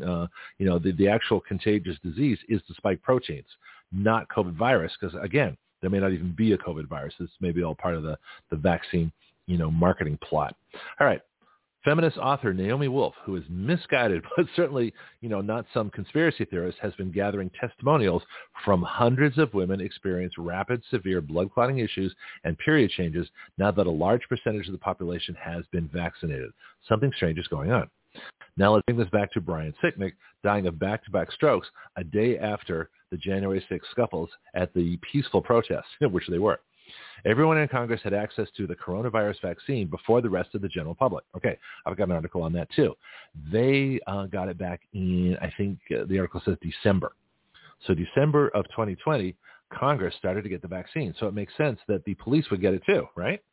the actual contagious disease is the spike proteins, not COVID virus, because, again, there may not even be a COVID virus. This may be all part of the vaccine, marketing plot. All right. Feminist author Naomi Wolf, who is misguided, but certainly, not some conspiracy theorist, has been gathering testimonials from hundreds of women experiencing rapid, severe blood clotting issues and period changes now that a large percentage of the population has been vaccinated. Something strange is going on. Now let's bring this back to Brian Sicknick, dying of back-to-back strokes a day after the January 6th scuffles at the peaceful protests, which they were. Everyone in Congress had access to the coronavirus vaccine before the rest of the general public. Okay, I've got an article on that too. They got it back in, I think the article says December. So December of 2020, Congress started to get the vaccine. So it makes sense that the police would get it too, right?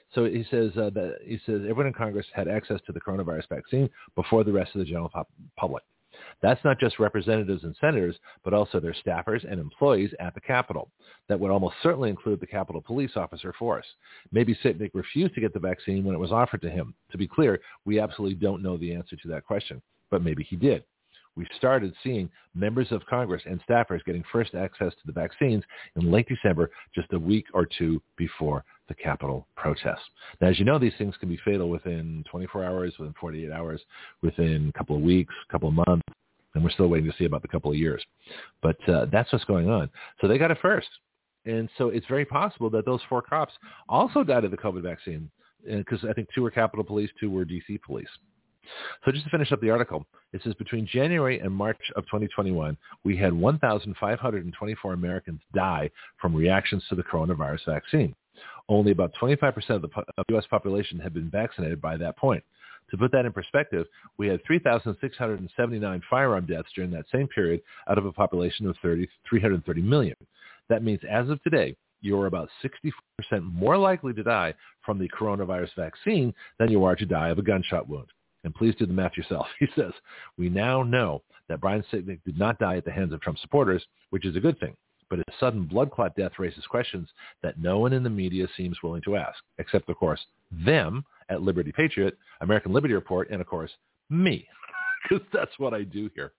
So he says everyone in Congress had access to the coronavirus vaccine before the rest of the general public. That's not just representatives and senators, but also their staffers and employees at the Capitol. That would almost certainly include the Capitol police officer force. Maybe Sicknick refused to get the vaccine when it was offered to him. To be clear, we absolutely don't know the answer to that question, but maybe he did. We started seeing members of Congress and staffers getting first access to the vaccines in late December, just a week or two before the Capitol protests. Now, as you know, these things can be fatal within 24 hours, within 48 hours, within a couple of weeks, a couple of months, and we're still waiting to see about the couple of years. But that's what's going on. So they got it first. And so it's very possible that those 4 cops also died of the COVID vaccine, because I think 2 were Capitol Police, 2 were D.C. Police. So just to finish up the article, it says between January and March of 2021, we had 1,524 Americans die from reactions to the coronavirus vaccine. Only about 25% of the U.S. population had been vaccinated by that point. To put that in perspective, we had 3,679 firearm deaths during that same period out of a population of 330 million. That means as of today, you're about 64% more likely to die from the coronavirus vaccine than you are to die of a gunshot wound. And please do the math yourself. He says, we now know that Brian Sicknick did not die at the hands of Trump supporters, which is a good thing. But his sudden blood clot death raises questions that no one in the media seems willing to ask, except, of course, them at Liberty Patriot, American Liberty Report, and, of course, me, because that's what I do here.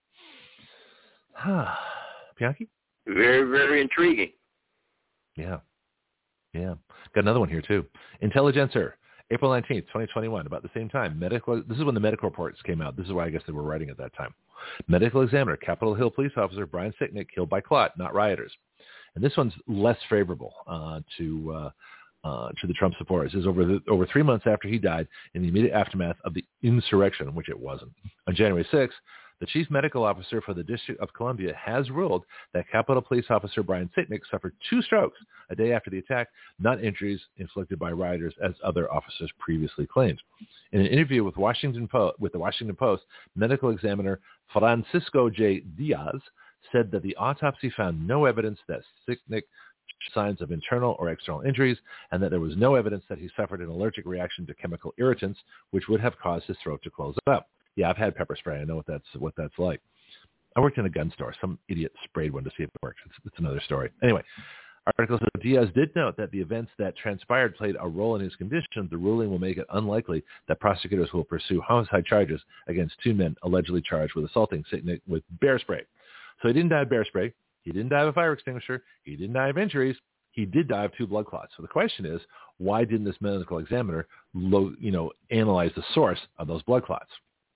Bianchi? Very, very intriguing. Yeah. Got another one here, too. Intelligencer. April 19th, 2021, about the same time. This is when the medical reports came out. This is why I guess they were writing at that time. Medical examiner, Capitol Hill police officer Brian Sicknick killed by clot, not rioters. And this one's less favorable to the Trump supporters. This is over 3 months after he died in the immediate aftermath of the insurrection, which it wasn't. On January 6th, the chief medical officer for the District of Columbia has ruled that Capitol Police Officer Brian Sicknick suffered 2 strokes a day after the attack, not injuries inflicted by rioters as other officers previously claimed. In an interview with the Washington Post, medical examiner Francisco J. Diaz said that the autopsy found no evidence that Sicknick signs of internal or external injuries, and that there was no evidence that he suffered an allergic reaction to chemical irritants, which would have caused his throat to close up. Yeah, I've had pepper spray. I know what that's like. I worked in a gun store. Some idiot sprayed one to see if it worked. It's another story. Anyway, article says Diaz did note that the events that transpired played a role in his condition. The ruling will make it unlikely that prosecutors will pursue homicide charges against 2 men allegedly charged with assaulting Sicknick with bear spray. So he didn't die of bear spray. He didn't die of a fire extinguisher. He didn't die of injuries. He did die of 2 blood clots. So the question is, why didn't this medical examiner, analyze the source of those blood clots?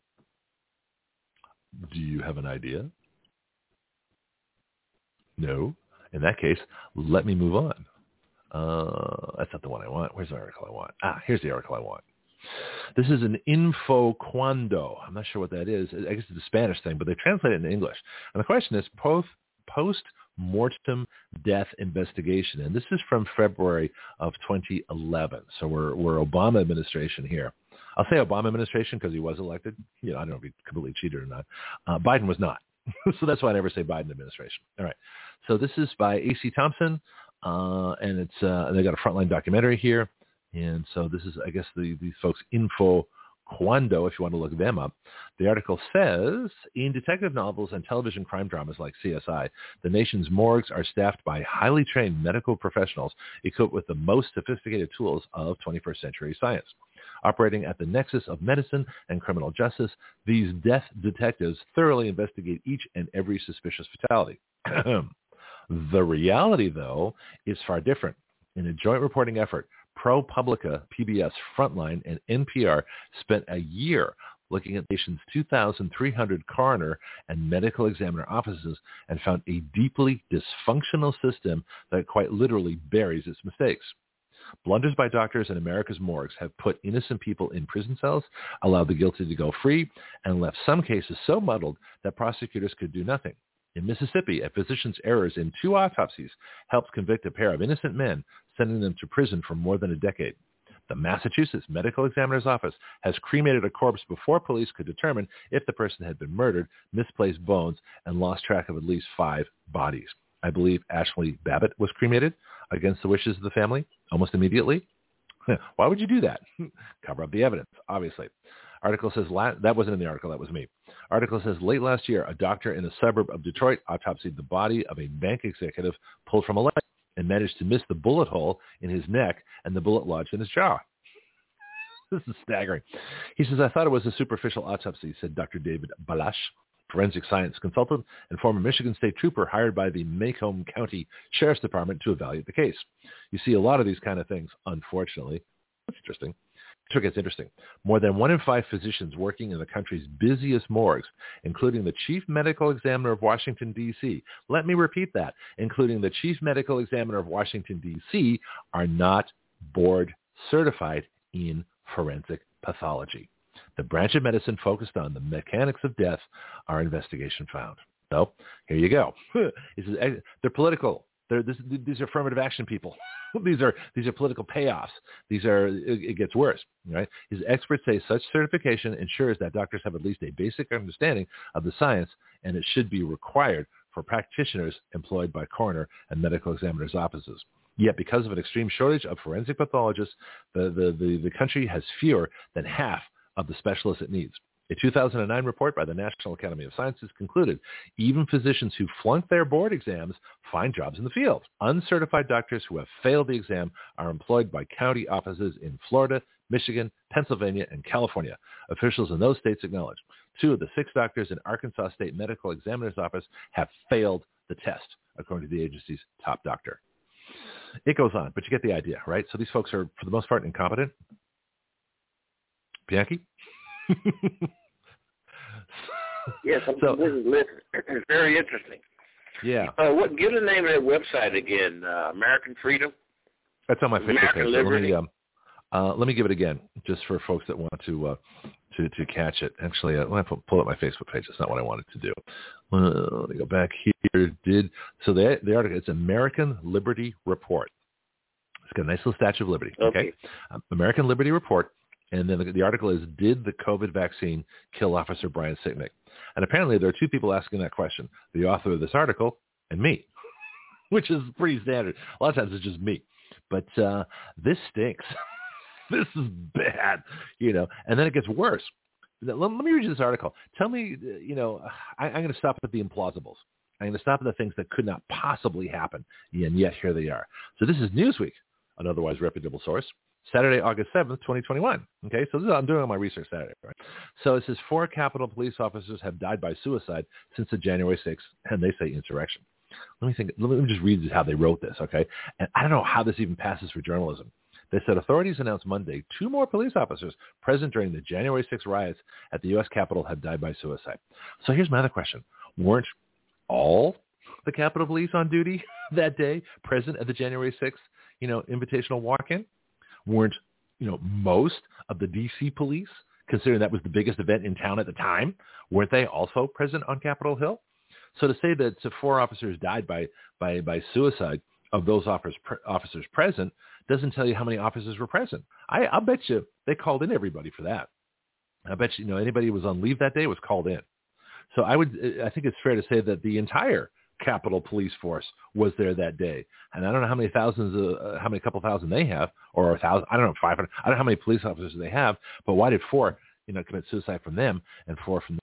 Do you have an idea? No? In that case, let me move on. That's not the one I want. Where's the article I want? Here's the article I want. This is an info cuando. I'm not sure what that is. I guess it's a Spanish thing, but they translate it into English. And the question is post-mortem death investigation. And this is from February of 2011. So we're Obama administration here. I'll say Obama administration because he was elected. I don't know if he completely cheated or not. Biden was not. So that's why I never say Biden administration. All right. So this is by A.C. Thompson, and it's they got a frontline documentary here. And so this is, I guess, these folks' info cuando, if you want to look them up. The article says, in detective novels and television crime dramas like CSI, the nation's morgues are staffed by highly trained medical professionals equipped with the most sophisticated tools of 21st century science. Operating at the nexus of medicine and criminal justice, these death detectives thoroughly investigate each and every suspicious fatality. The reality, though, is far different. In a joint reporting effort, ProPublica, PBS, Frontline, and NPR spent a year looking at the nation's 2,300 coroner and medical examiner offices and found a deeply dysfunctional system that quite literally buries its mistakes. Blunders by doctors in America's morgues have put innocent people in prison cells, allowed the guilty to go free, and left some cases so muddled that prosecutors could do nothing. In Mississippi, a physician's errors in 2 autopsies helped convict a pair of innocent men, sending them to prison for more than a decade. The Massachusetts Medical Examiner's Office has cremated a corpse before police could determine if the person had been murdered, misplaced bones, and lost track of at least 5 bodies. I believe Ashley Babbitt was cremated against the wishes of the family almost immediately. Why would you do that? Cover up the evidence, obviously. Article says, that wasn't in the article, that was me. Article says, late last year, a doctor in a suburb of Detroit autopsied the body of a bank executive pulled from a leg and managed to miss the bullet hole in his neck and the bullet lodged in his jaw. This is staggering. He says, I thought it was a superficial autopsy, said Dr. David Balash, forensic science consultant and former Michigan State trooper hired by the Macomb County Sheriff's Department to evaluate the case. You see a lot of these kind of things, unfortunately. That's interesting. So it gets interesting. More than 1 in 5 physicians working in the country's busiest morgues, including the Chief Medical Examiner of Washington, D.C., let me repeat that, including the Chief Medical Examiner of Washington, D.C., are not board certified in forensic pathology. The branch of medicine focused on the mechanics of death, our investigation found. So here you go. They're political. These are affirmative action people. These are political payoffs. It gets worse, right? His experts say such certification ensures that doctors have at least a basic understanding of the science, and it should be required for practitioners employed by coroner and medical examiners' offices. Yet because of an extreme shortage of forensic pathologists, the country has fewer than half of the specialists it needs. A 2009 report by the National Academy of Sciences concluded even physicians who flunked their board exams find jobs in the field. Uncertified doctors who have failed the exam are employed by county offices in Florida, Michigan, Pennsylvania, and California. Officials in those states acknowledge 2 of the 6 doctors in Arkansas State Medical Examiner's Office have failed the test, according to the agency's top doctor. It goes on, but you get the idea, right? So these folks are, for the most part, incompetent. Bianchi? Yes, this is very interesting. Yeah. Give the name of that website again. American Freedom. That's on my Facebook page. Liberty. Let me give it again, just for folks that want to catch it. Actually, let me pull up my Facebook page. That's not what I wanted to do. Let me go back here. So the article, it's American Liberty Report. It's got a nice little Statue of Liberty. Okay. American Liberty Report. And then the article is, did the COVID vaccine kill Officer Brian Sicknick? And apparently there are 2 people asking that question, the author of this article and me, which is pretty standard. A lot of times it's just me. But this stinks. This is bad, and then it gets worse. Let me read you this article. Tell me, I'm going to stop at the implausibles. I'm going to stop at the things that could not possibly happen, and yet here they are. So this is Newsweek, an otherwise reputable source. Saturday, August 7th, 2021. Okay, so I'm doing all my research Saturday, right? So it says 4 Capitol police officers have died by suicide since the January 6th, and they say insurrection. Let me just read how they wrote this, okay? And I don't know how this even passes for journalism. They said authorities announced Monday 2 more police officers present during the January 6th riots at the U.S. Capitol have died by suicide. So here's my other question. Weren't all the Capitol Police on duty that day present at the January 6th, invitational walk-in? Weren't, most of the D.C. police, considering that was the biggest event in town at the time, weren't they also present on Capitol Hill? So to say that 4 officers died by suicide of those officers present doesn't tell you how many officers were present. I'll bet you they called in everybody for that. I bet you, anybody who was on leave that day was called in. So I think it's fair to say that the entire Capitol Police Force was there that day. And I don't know how many couple thousand they have, or 1,000, I don't know, 500. I don't know how many police officers they have, but why did 4, commit suicide from them and 4 from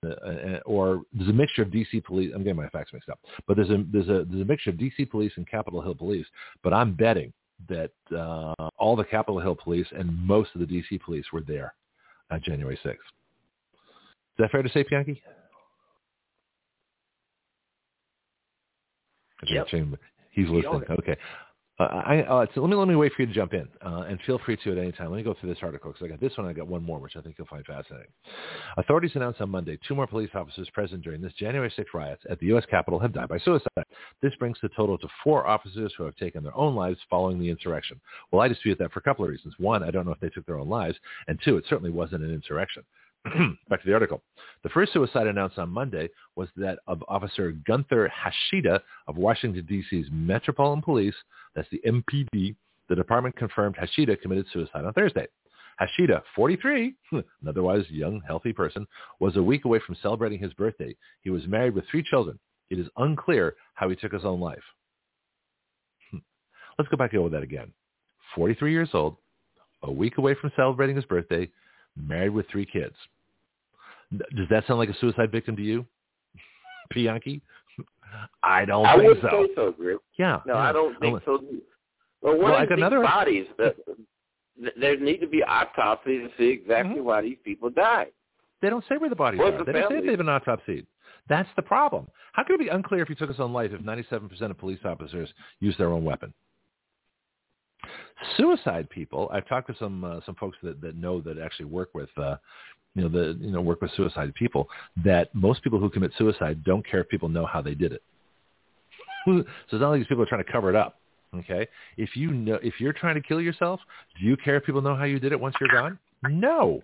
or there's a mixture of DC police. I'm getting my facts mixed up, but there's a mixture of DC police and Capitol Hill police. But I'm betting that all the Capitol Hill police and most of the DC police were there on January 6th. Is that fair to say, Bianchi? Yep. He's listening. Okay. So let me wait for you to jump in, and feel free to at any time. Let me go through this article because I got this one. I got one more, which I think you'll find fascinating. Authorities announced on Monday 2 more police officers present during this January 6th riots at the U.S. Capitol have died by suicide. This brings the total to 4 officers who have taken their own lives following the insurrection. Well, I dispute that for a couple of reasons. 1, I don't know if they took their own lives, and 2, it certainly wasn't an insurrection. Back to the article. The first suicide announced on Monday was that of Officer Gunther Hashida of Washington, D.C.'s Metropolitan Police. That's the MPD. The department confirmed Hashida committed suicide on Thursday. Hashida, 43, an otherwise young, healthy person, was a week away from celebrating his birthday. He was married with 3 children. It is unclear how he took his own life. Let's go back over that again. 43 years old, a week away from celebrating his birthday, married with 3 kids. Does that sound like a suicide victim to you, Bianchi? I don't think so. I wouldn't say so, Griff. Yeah. No, I don't think so. But one of these bodies, there need to be autopsies to see exactly why these people died. They don't say where the bodies are. They don't say if they've been autopsied. That's the problem. How can it be unclear if he took his own life if 97% of police officers use their own weapon? Suicide people, I've talked to some folks that know that actually work with work with suicide people, that most people who commit suicide don't care if people know how they did it. So it's not like these people are trying to cover it up. Okay, if you're trying to kill yourself, do you care if people know how you did it once you're gone? No.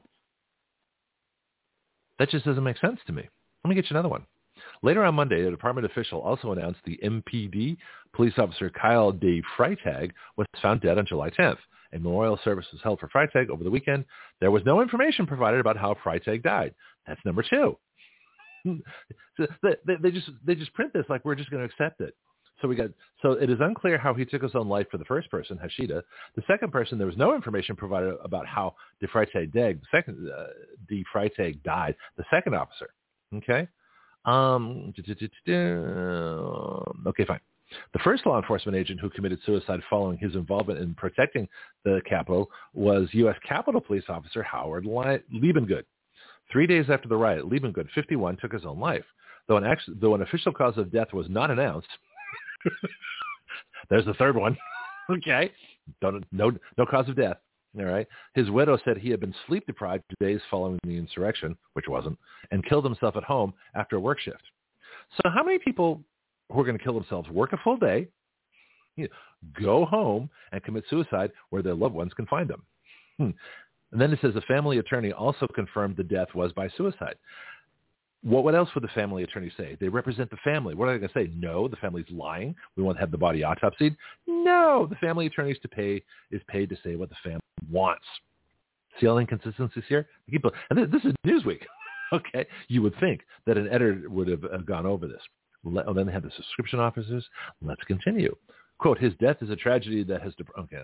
That just doesn't make sense to me. Let me get you another one. Later on Monday, a department official also announced the MPD police officer Kyle De Freitag was found dead on July 10th. A memorial service was held for Freitag over the weekend. There was no information provided about how Freitag died. That's number 2. So they just print this like we're just going to accept it. So it is unclear how he took his own life for the first person, Hashida. The second person, there was no information provided about how De Freitag died. The second officer. Okay. Okay, fine. The first law enforcement agent who committed suicide following his involvement in protecting the Capitol was U.S. Capitol Police Officer Howard Liebengood. 3 days after the riot, Liebengood, 51, took his own life. Though an official cause of death was not announced, there's the third one. Okay, no cause of death. All right. His widow said he had been sleep deprived 2 days following the insurrection, which wasn't, and killed himself at home after a work shift. So how many people who are going to kill themselves work a full day, go home, and commit suicide where their loved ones can find them? And then it says the family attorney also confirmed the death was by suicide. What else would the family attorney say? They represent the family. What are they going to say? No, the family's lying. We won't have the body autopsied. No, the family attorney is paid to say what the family wants. See all the inconsistencies here? And this is Newsweek. Okay, you would think that an editor would have gone over this. Then they have the subscription officers. Let's continue. Quote, his death is a tragedy that has...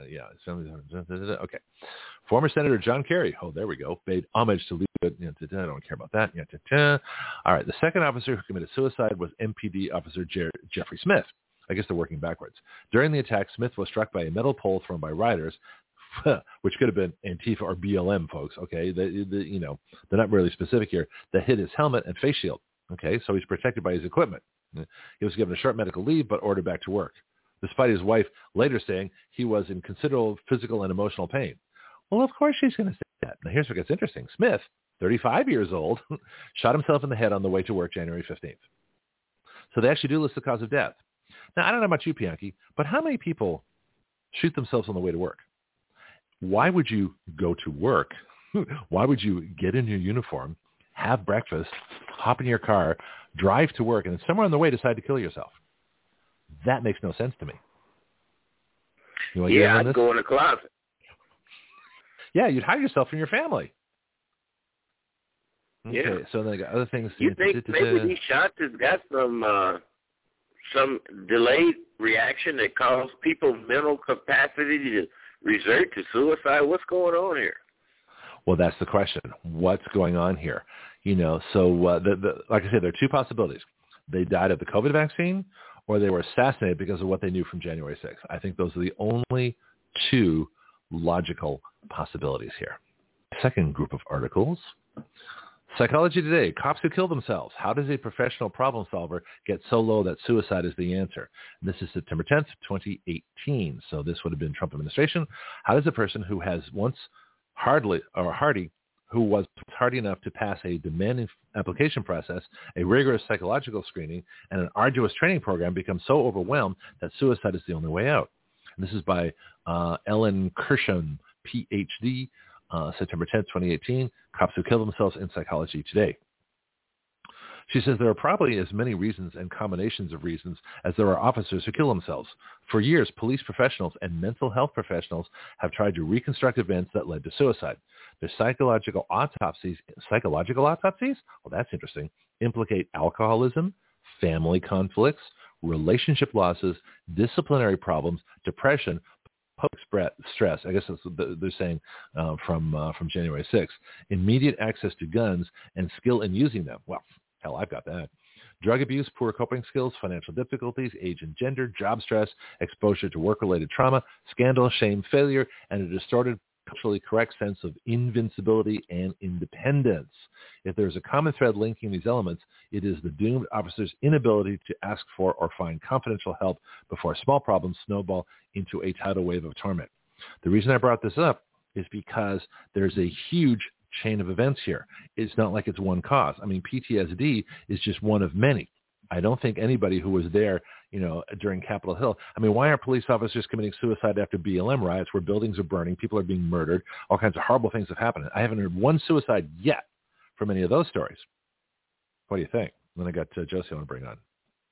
Okay. Former Senator John Kerry, there we go, paid homage to Liebengood. I don't care about that. All right, the second officer who committed suicide was MPD Officer Jeffrey Smith. I guess they're working backwards. During the attack, Smith was struck by a metal pole thrown by rioters, which could have been Antifa or BLM folks, okay? They're not really specific here. That hit his helmet and face shield, okay? So he's protected by his equipment. He was given a short medical leave but ordered back to work, despite his wife later saying he was in considerable physical and emotional pain. Well, of course she's going to say that. Now, here's what gets interesting. Smith, 35 years old, shot himself in the head on the way to work January 15th. So they actually do list the cause of death. Now, I don't know about you, Bianchi, but how many people shoot themselves on the way to work? Why would you go to work? Why would you get in your uniform, have breakfast, hop in your car, drive to work, and then somewhere on the way decide to kill yourself? That makes no sense to me. I'd go in the closet. Yeah, you'd hide yourself from your family. Okay, yeah. So then I got other things. You think maybe these shots has got some delayed reaction that caused people's mental capacity to resort to suicide? What's going on here? Well, that's the question. What's going on here? So like I said, there are two possibilities. They died of the COVID vaccine, or they were assassinated because of what they knew from January 6th. I think those are the only two logical possibilities here. Second group of articles. Psychology Today, cops who kill themselves. How does a professional problem solver get so low that suicide is the answer? And this is September 10th, 2018. So this would have been Trump administration. How does a person who was hardy enough to pass a demanding application process, a rigorous psychological screening, and an arduous training program become so overwhelmed that suicide is the only way out? And this is by Ellen Kirsham, Ph.D., September 10th, 2018, Cops Who Kill Themselves in Psychology Today. She says there are probably as many reasons and combinations of reasons as there are officers who kill themselves. For years, police professionals and mental health professionals have tried to reconstruct events that led to suicide. Their psychological autopsies, well, that's interesting, implicate alcoholism, family conflicts, relationship losses, disciplinary problems, depression, stress. I guess that's what they're saying from January 6th. Immediate access to guns and skill in using them. Well, hell, I've got that. Drug abuse, poor coping skills, financial difficulties, age and gender, job stress, exposure to work-related trauma, scandal, shame, failure, and a distorted, culturally correct sense of invincibility and independence. If there's a common thread linking these elements, it is the doomed officer's inability to ask for or find confidential help before small problems snowball into a tidal wave of torment. The reason I brought this up is because there's a huge chain of events here. It's not like it's one cause. I mean, PTSD is just one of many. I don't think anybody who was there, during Capitol Hill. I mean, why are police officers committing suicide after BLM riots where buildings are burning, people are being murdered, all kinds of horrible things have happened? I haven't heard one suicide yet from any of those stories. What do you think? And then I got Josie I want to bring on.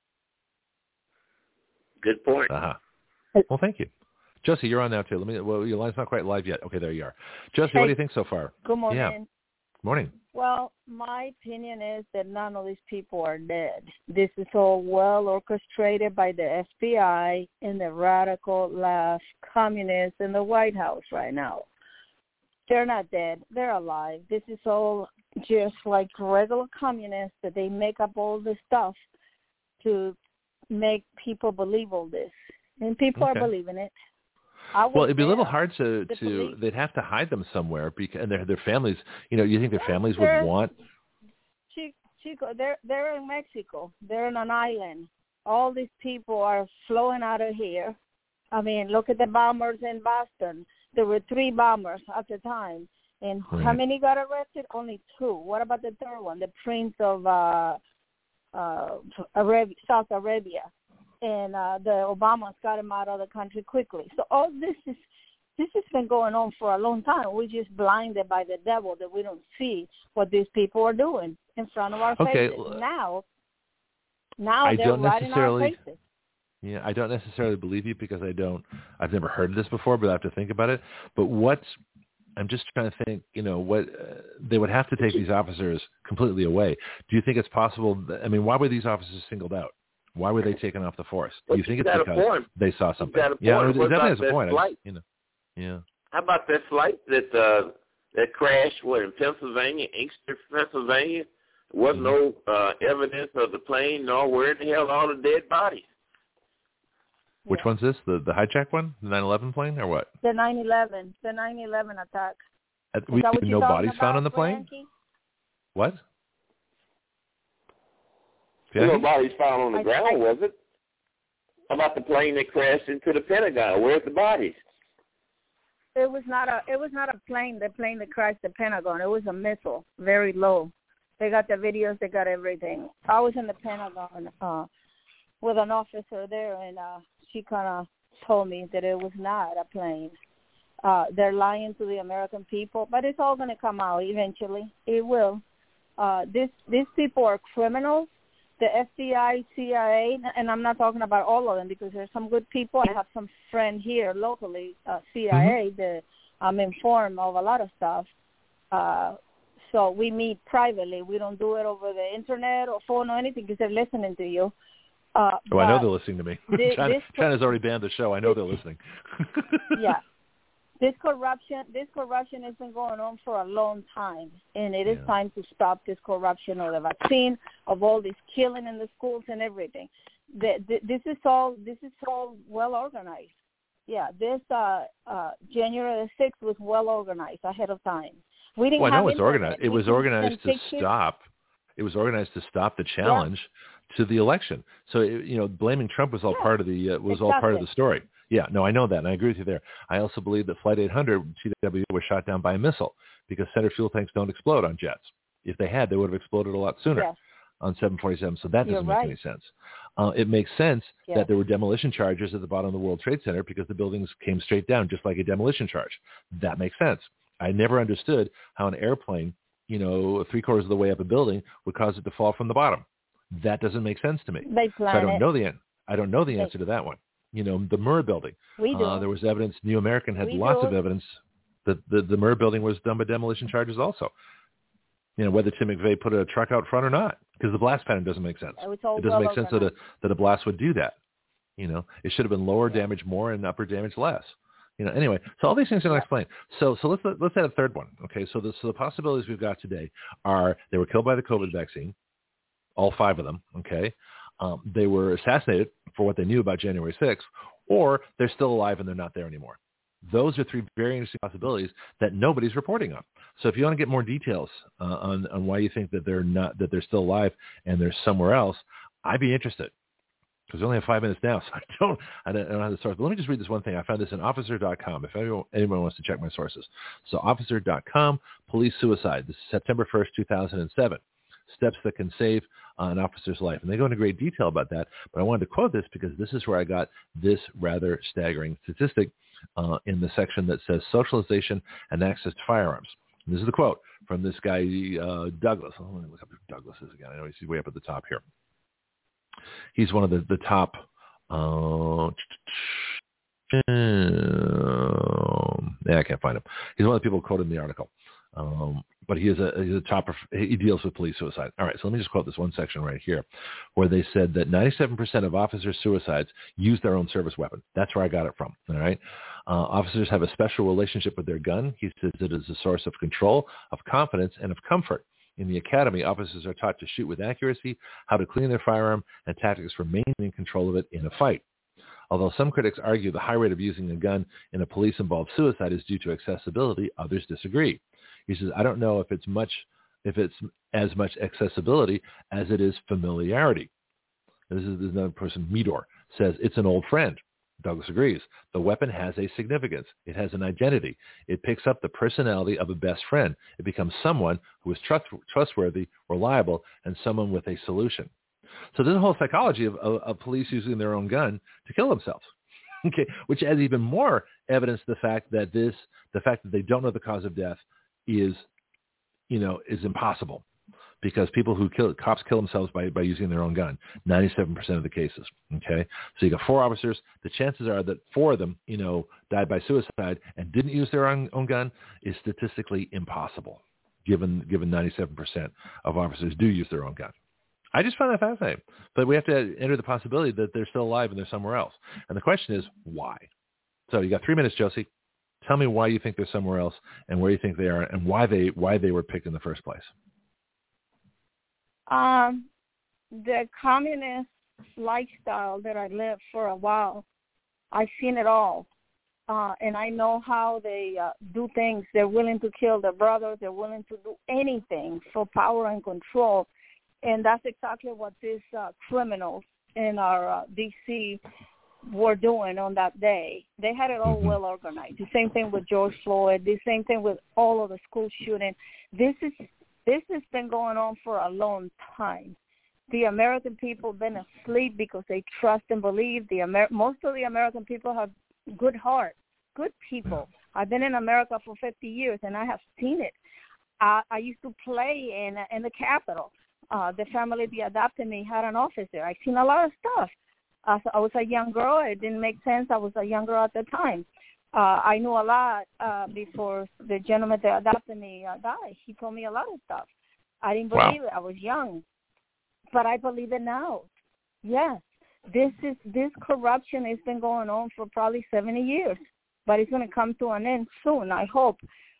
Good point. Well, thank you. Josie, you're on now too. Your line's not quite live yet. Okay, there you are. Josie, what do you think so far? Good morning. Yeah. Morning. Well, my opinion is that none of these people are dead. This is all well orchestrated by the FBI and the radical left communists in the White House right now. They're not dead. They're alive. This is all just like regular communists that they make up all this stuff to make people believe all this. And people are believing it. Well, it'd be a little hard to they'd have to hide them somewhere because and their families, you think their families would want? Chico, they're in Mexico. They're on an island. All these people are flowing out of here. I mean, look at the bombers in Boston. There were 3 bombers at the time. And how many got arrested? Only 2. What about the third one? The Prince of Saudi Arabia. And the Obamas got him out of the country quickly. So all this has been going on for a long time. We're just blinded by the devil that we don't see what these people are doing in front of our faces. Now they're right in our faces. Yeah, I don't necessarily believe you because I've never heard of this before, but I have to think about it. But I'm just trying to think, what they would have to take these officers completely away. Do you think it's possible? Why were these officers singled out? Why were they taken off the force? Do you think it's because they saw something? Yeah, it definitely has a point. Yeah. How about that flight that crashed in Pennsylvania, Inkster, Pennsylvania? There wasn't no evidence of the plane, nor where the hell all the dead bodies. Which one's this? The hijack one? The 9/11 plane or what? The 9/11. The 9/11 attack. No bodies found on the plane? What? No bodies found on the ground, was it? How about the plane that crashed into the Pentagon? Where's the bodies? It was not a plane. The plane that crashed the Pentagon. It was a missile, very low. They got the videos. They got everything. I was in the Pentagon with an officer there, and she kind of told me that it was not a plane. They're lying to the American people, but it's all going to come out eventually. It will. These people are criminals. The FBI, CIA, and I'm not talking about all of them because there's some good people. I have some friend here locally, CIA, that I'm informed of a lot of stuff. So we meet privately. We don't do it over the internet or phone or anything because they're listening to you. I know they're listening to me. China's already banned the show. I know they're listening. Yeah. This corruption has been going on for a long time, and it is time to stop this corruption of the vaccine, of all this killing in the schools and everything. This is all well organized. Yeah, this January the 6th was well organized ahead of time. We didn't. Well, I know it's organized. It was organized to stop. It was organized to stop the challenge to the election. So blaming Trump was all part of the all part of the story. Yeah, no, I know that, and I agree with you there. I also believe that Flight 800 TW was shot down by a missile because center fuel tanks don't explode on jets. If they had, they would have exploded a lot sooner on 747, so that doesn't make any sense. It makes sense that there were demolition charges at the bottom of the World Trade Center because the buildings came straight down, just like a demolition charge. That makes sense. I never understood how an airplane, 3/4 of the way up a building would cause it to fall from the bottom. That doesn't make sense to me. So I don't know the answer to that one. The Murrah building. We do. There was evidence. New American had lots of evidence that the Murrah building was done by demolition charges also. Whether Tim McVeigh put a truck out front or not, because the blast pattern doesn't make sense. It doesn't make sense that a blast would do that. It should have been lower damage more and upper damage less. Anyway, so all these things are not explained. So let's add a third one. Okay, so the possibilities we've got today are they were killed by the COVID vaccine, all 5 of them. Okay, they were assassinated for what they knew about January 6th, or they're still alive and they're not there anymore. Those are 3 very interesting possibilities that nobody's reporting on. So if you want to get more details on why you think that they're still alive and they're somewhere else, I'd be interested. Because we only have 5 minutes now, so I don't have the source. But let me just read this one thing. I found this in officer.com, if anyone wants to check my sources. So officer.com, police suicide. This is September 1st, 2007. Steps that can save an officer's life. And they go into great detail about that. But I wanted to quote this because this is where I got this rather staggering statistic in the section that says socialization and access to firearms. And this is the quote from this guy, Douglas. Let me look up who Douglas is again. I know he's way up at the top here. He's one of the top. I can't find him. He's one of the people quoted in the article. But he's a top. He deals with police suicide. All right, so let me just quote this one section right here, where they said that 97% of officer suicides use their own service weapon. That's where I got it from. All right, officers have a special relationship with their gun. He says it is a source of control, of confidence, and of comfort. In the academy, officers are taught to shoot with accuracy, how to clean their firearm, and tactics for maintaining control of it in a fight. Although some critics argue the high rate of using a gun in a police-involved suicide is due to accessibility, others disagree. He says, I don't know if it's as much accessibility as it is familiarity. This is another person, Meador, says it's an old friend. Douglas agrees. The weapon has a significance. It has an identity. It picks up the personality of a best friend. It becomes someone who is trustworthy, reliable, and someone with a solution. So there's a whole psychology of police using their own gun to kill themselves, okay, which adds even more evidence to the fact that they don't know the cause of death is impossible. Because cops kill themselves by using their own gun, 97% of the cases. Okay, so you got 4 officers. The chances are that 4 of them, died by suicide and didn't use their own gun is statistically impossible, given 97% of officers do use their own gun. I just find that fascinating. But we have to enter the possibility that they're still alive and they're somewhere else. And the question is why. So you got 3 minutes, Josie. Tell me why you think they're somewhere else and where you think they are and why they were picked in the first place. The communist lifestyle that I lived for a while, I've seen it all. And I know how they do things. They're willing to kill their brothers. They're willing to do anything for power and control. And that's exactly what these criminals in our D.C. were doing on that day. They had it all well organized. The same thing with George Floyd. The same thing with all of the school shootings. This has been going on for a long time. The American people have been asleep because they trust and believe. Most of the American people have good heart, good people. I've been in America for 50 years, and I have seen it. I used to play in the Capitol. The family that adopted me had an office there. I've seen a lot of stuff. I was a young girl. It didn't make sense. I was a young girl at the time. I knew a lot before the gentleman that adopted me died. He told me a lot of stuff. I didn't believe it. I was young. But I believe it now. Yes, this corruption has been going on for probably 70 years. But it's going to come to an end soon, I hope,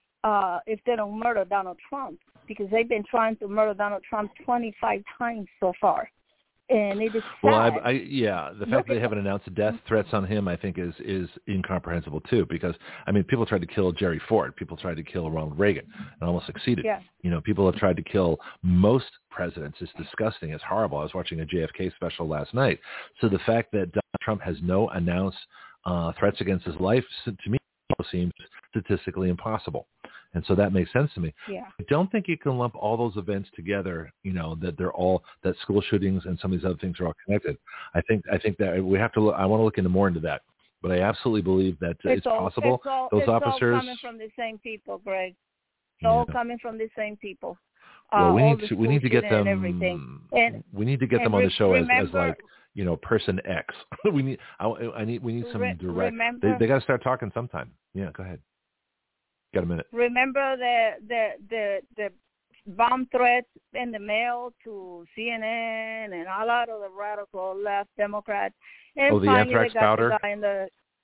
if they don't murder Donald Trump. Because they've been trying to murder Donald Trump 25 times so far. And it is sad. Well, the fact that they haven't announced death threats on him, I think, is incomprehensible too. Because people tried to kill Jerry Ford, people tried to kill Ronald Reagan, and almost succeeded. Yeah. People have tried to kill most presidents. It's disgusting. It's horrible. I was watching a JFK special last night. So the fact that Donald Trump has no announced threats against his life, to me, seems statistically impossible. And so that makes sense to me. Yeah. I don't think you can lump all those events together, that school shootings and some of these other things are all connected. I think that we have to I want to look into more into that. But I absolutely believe that it's possible. Those officers. It's all coming from the same people, Greg. It's all coming from the same people. Well, we need to get them. We need to get them on the show as person X. we need some direct. They got to start talking sometime. Yeah, go ahead. Got a minute. Remember the bomb threats in the mail to CNN and a lot of the radical left Democrats. And the anthrax powder?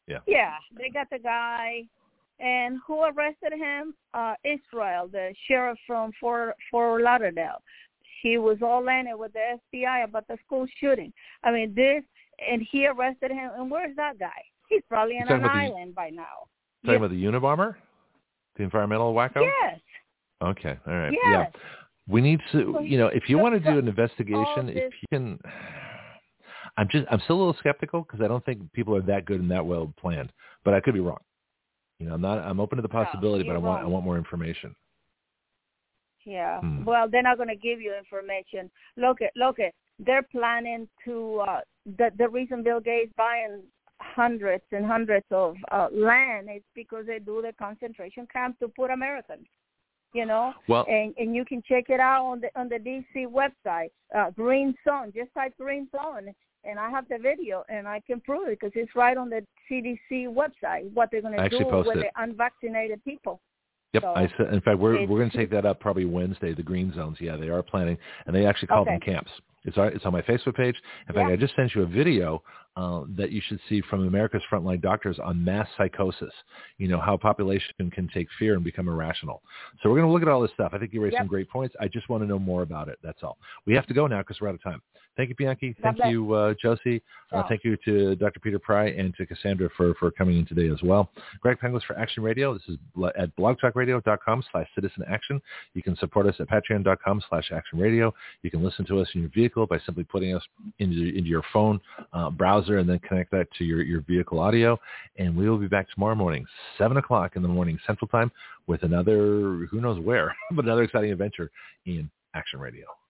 Yeah. Yeah, they got the guy. And who arrested him? Israel, the sheriff from Fort Lauderdale. He was all in it with the FBI about the school shooting. I mean, and he arrested him. And where's that guy? He's probably on an island by now. Talking about the Unabomber? The environmental wacko? Yes. Okay, all right. Yes. Yeah. We need to, if you want to do an investigation, if you can, I'm still a little skeptical because I don't think people are that good and that well planned, but I could be wrong. I'm open to the possibility, but I want more information. Yeah. Well, they're not going to give you information. Look, they're planning to, the reason Bill Gates buying hundreds and hundreds of land is because they do the concentration camp to put Americans. Well, and you can check it out on the DC website, Green Zone. Just type Green Zone, and I have the video, and I can prove it because it's right on the CDC website. What they're going to do with the unvaccinated people. Yep, so I said. In fact, we're going to take that up probably Wednesday. The Green Zones, yeah, they are planning, and they actually call them camps. It's on my Facebook page. In fact, I just sent you a video that you should see from America's Frontline Doctors on mass psychosis, how population can take fear and become irrational. So we're going to look at all this stuff. I think you raised some great points. I just want to know more about it. That's all. We have to go now because we're out of time. Thank you, Bianchi. Thank you, Josie. Thank you to Dr. Peter Pry and to Cassandra for coming in today as well. Greg Penglis for Action Radio. This is at blogtalkradio.com/citizanaction. You can support us at patreon.com/Action Radio. You can listen to us in your vehicle by simply putting us into your phone browser and then connect that to your vehicle audio. And we will be back tomorrow morning, 7 o'clock in the morning Central Time with another, who knows where, but another exciting adventure in Action Radio.